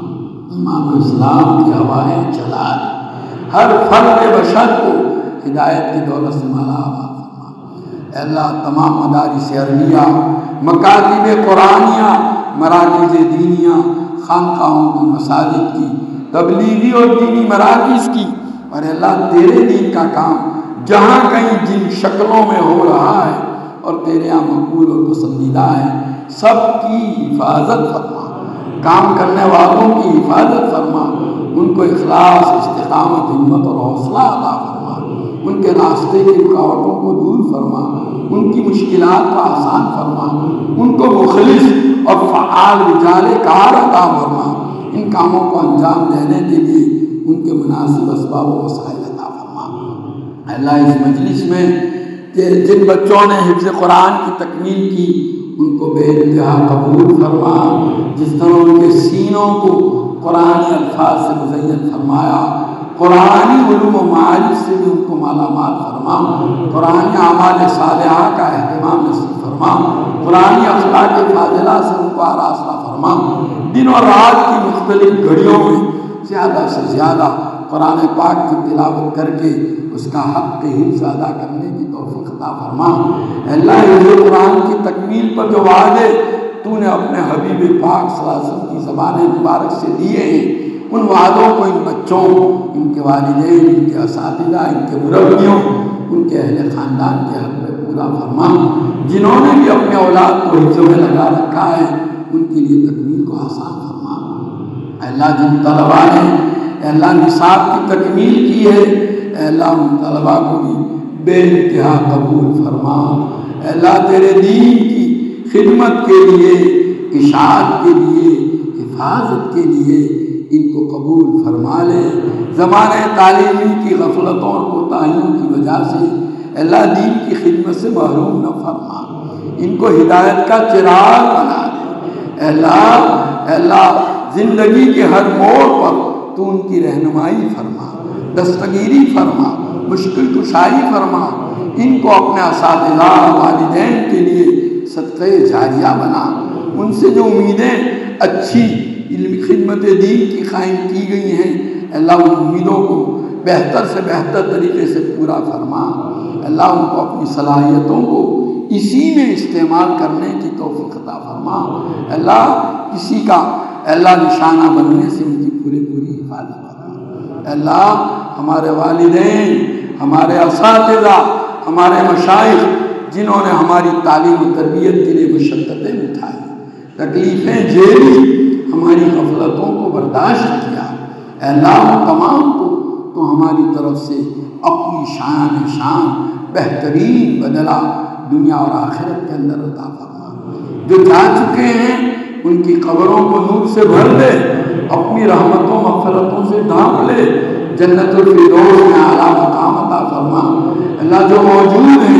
ایمان و اسلام کی ہوائیں چلا دے، ہر فرد بشر کو ہدایت کی دولت سے مالا مال فرما۔ اے اللہ تمام مدارس عربیہ، مکاتب قرآنیہ، مراکز دینیہ، خانقاہوں کی، مساجد کی، تبلیغی اور دینی مراکز کی، اور اللہ تیرے دین کا کام جہاں کہیں جن شکلوں میں ہو رہا ہے اور تیرے یہاں مقبول اور پسندیدہ ہے، سب کی حفاظت فرما، کام کرنے والوں کی حفاظت فرما، ان کو اخلاص، استقامت، ہمت اور حوصلہ عطا فرما، ان کے راستے کی رکاوٹوں کو دور فرما، ان کی مشکلات کو آسان فرما، ان کو مخلص اور فعال رجال کار عطا فرما، ان کاموں کو انجام دینے کے لیے ان کے مناسب اسباب و وسائل عطا فرما۔ اللہ اس مجلس میں کہ جن بچوں نے حفظ قرآن کی تکمیل کی ان کو بے انتہا قبول فرما، جس طرح ان کے سینوں کو قرآنی الفاظ سے مزین فرمایا، قرآنی علوم و معارف سے بھی ان کو مالا مال فرما، قرآنی اعمال صالحہ کا اہتمام نصیب فرما، قرآنی اخلاق فاضلہ سے ان کو آراستہ فرما، دن اور رات کی مختلف گھڑیوں میں زیادہ سے زیادہ قرآن پاک کی تلاوت کر کے اس کا حق حفظ ادا کرنے کی توفیق عطا فرما۔ اللہ یہ قرآن کی تکمیل پر جو وعدے تو نے اپنے حبیب پاک صلی اللہ علیہ وسلم کی زبان مبارک سے دیے ہیں، ان وعدوں کو ان بچوں، ان کے والدین، ان کے اساتذہ، ان کے مربیوں، ان کے اہل خاندان کے حق میں پورا فرما۔ جنہوں نے بھی اپنے اولاد کو حفظ میں لگا رکھا ہے ان کے لیے تکمیل کو آسان فرما۔ اے اللہ جن طلباء نے اے اللہ نصاب کی تکمیل کی ہے، اے اللہ ان طلباء کو بھی بے انتہا قبول فرما۔ اے اللہ تیرے دین کی خدمت کے لیے، اشاعت کے لیے، حفاظت کے لیے ان کو قبول فرما لے۔ زمانہ تعلیمی کی غفلتوں اور کوتاہیوں کی وجہ سے اے اللہ دین کی خدمت سے محروم نہ فرما، ان کو ہدایت کا چراغ بنا دے۔ اے اللہ زندگی کے ہر موڑ پر تو ان کی رہنمائی فرما، دستگیری فرما، مشکل کشائی فرما، ان کو اپنے اساتذہ والدین کے لیے صدقہ جاریہ بنا، ان سے جو امیدیں اچھی علمی خدمت دین کی قائم کی گئی ہیں اللہ ان امیدوں کو بہتر سے بہتر طریقے سے پورا فرما۔ اللہ ان کو اپنی صلاحیتوں کو اسی میں استعمال کرنے کی توفیق عطا فرما۔ اللہ کسی کا اللہ نشانہ بننے سے ان کی پوری حفاظت فرما۔ اللہ ہمارے والدین، ہمارے اساتذہ، ہمارے مشائخ جنہوں نے ہماری تعلیم و تربیت کے لیے مشقتیں اٹھائی، تکلیفیں جھیلی، ہماری غفلتوں کو برداشت کیا، اے اللہ تمام کو تو ہماری طرف سے اپنی شان بہترین بدلہ دنیا اور آخرت کے اندر عطا فرما۔ جو جا چکے ہیں ان کی قبروں کو نور سے بھر دے، اپنی رحمتوں مغفرتوں سے ڈھانپ لے، جنت الفردوس میں اعلیٰ مقام عطا فرما۔ اللہ جو موجود ہیں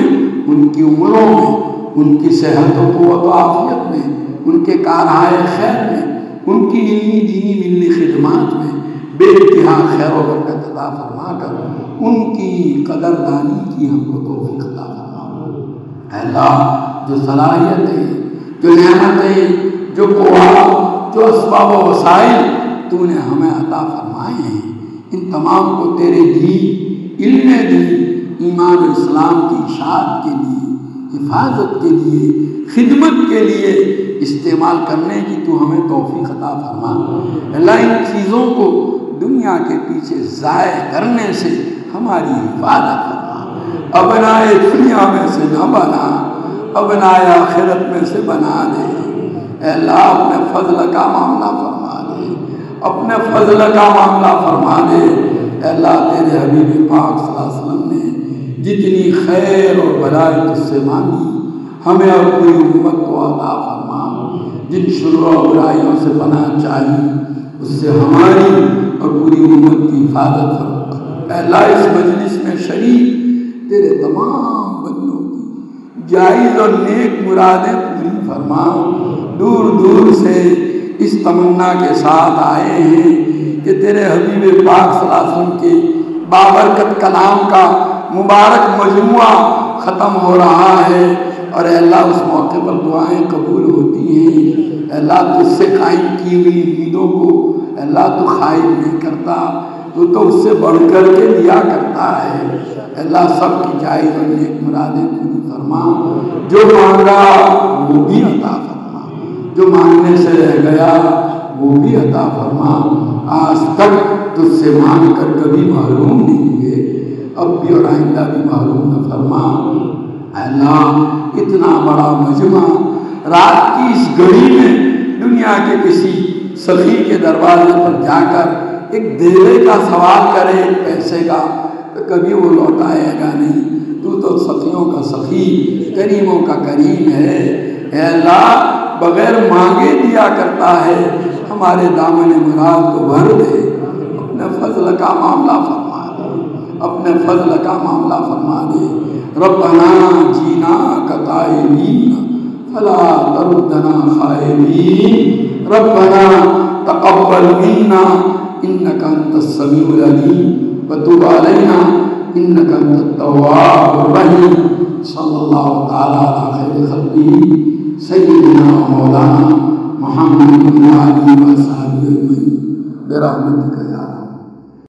ان کی عمروں میں، ان کی صحت و قوت و عافیت میں، ان کے کارہائے خیر میں، ان کی علمی دینی ملی خدمات میں بے انتہا خیر و برکت عطا فرما کر ان کی قدردانی کی ہم کو توفیق عطا فرما۔ اے اللہ، جو صلاحیتیں، جو نعمتیں، جو قوت، جو اسباب و وسائل تو نے ہمیں عطا فرمائے ہیں، ان تمام کو تیرے دین، علم دین، ایمان و اسلام کی اشاعت کے لیے، حفاظت کے لیے، خدمت کے لیے استعمال کرنے کی تو ہمیں توفیق عطا فرما۔ اللہ، ان چیزوں کو دنیا کے پیچھے ضائع کرنے سے ہماری حفاظت فرما۔ ابنائے دنیا میں سے نہ بنا، ابنائے آخرت میں سے بنا دے۔ اے اللہ، اپنے فضل کا معاملہ فرما دے، اپنے فضل کا معاملہ فرما دے۔ اے اللہ، تیرے حبیب پاک صلی اللہ علیہ وسلم نے جتنی خیر اور بھلائی تجھ سے مانگی، ہمیں اور پوری امت کو عطا فرما۔ جن شرور و برائیوں سے پناہ چاہیے، اس سے ہماری اور پوری امت کی حفاظت فرما۔ اے اللہ، اس مجلس میں شریک تیرے تمام بندوں کی جائز اور نیک مرادیں پوری فرما۔ دور دور سے اس تمنا کے ساتھ آئے ہیں کہ تیرے حبیب پاک صلی اللہ علیہ وسلم کے بابرکت کلام کا مبارک مجموعہ ختم ہو رہا ہے، اور اے اللہ، اس موقع پر دعائیں قبول ہوتی ہیں۔ اے اللہ، تجھ سے قائم کی ہوئی امیدوں کو اے اللہ تو خائب نہیں کرتا، تو اس سے بڑھ کر کے دیا کرتا ہے۔ اے اللہ، سب کی جائز اور نیک مرادیں پوری فرما۔ جو مانگا وہ بھی عطا فرما، جو مانگنے سے رہ گیا وہ بھی عطا فرما۔ آج تک تجھ سے مانگ کر کبھی محروم نہیں ہوئے، اب بھی اور آئندہ بھی محروم نہ فرما۔ اے اللہ، اتنا بڑا مجمع رات کی اس گھڑی میں دنیا کے کسی سخی کے دروازے پر جا کر ایک دیوے کا سوال کرے پیسے کا تو کبھی وہ لوٹائے گا نہیں۔ تو سخیوں کا سخی، کریموں کا کریم ہے۔ اے اللہ، بغیر مانگے دیا کرتا ہے، ہمارے دامن مراد کو بھر دے، اپنے فضل کا معاملہ فرما دے، اپنے فضل کا معاملہ فرما دے۔ ربنا جینا کتائبین فلا تردنا خائبین، ربنا تقبل منا انک انت السمیع العلیم وتب علینا انک انت التواب الرحیم۔ صلی اللہ تعالی علی خیر خلقہ سیدنا مولانا محمد علی و صحبہ اجمعین برحمتک یا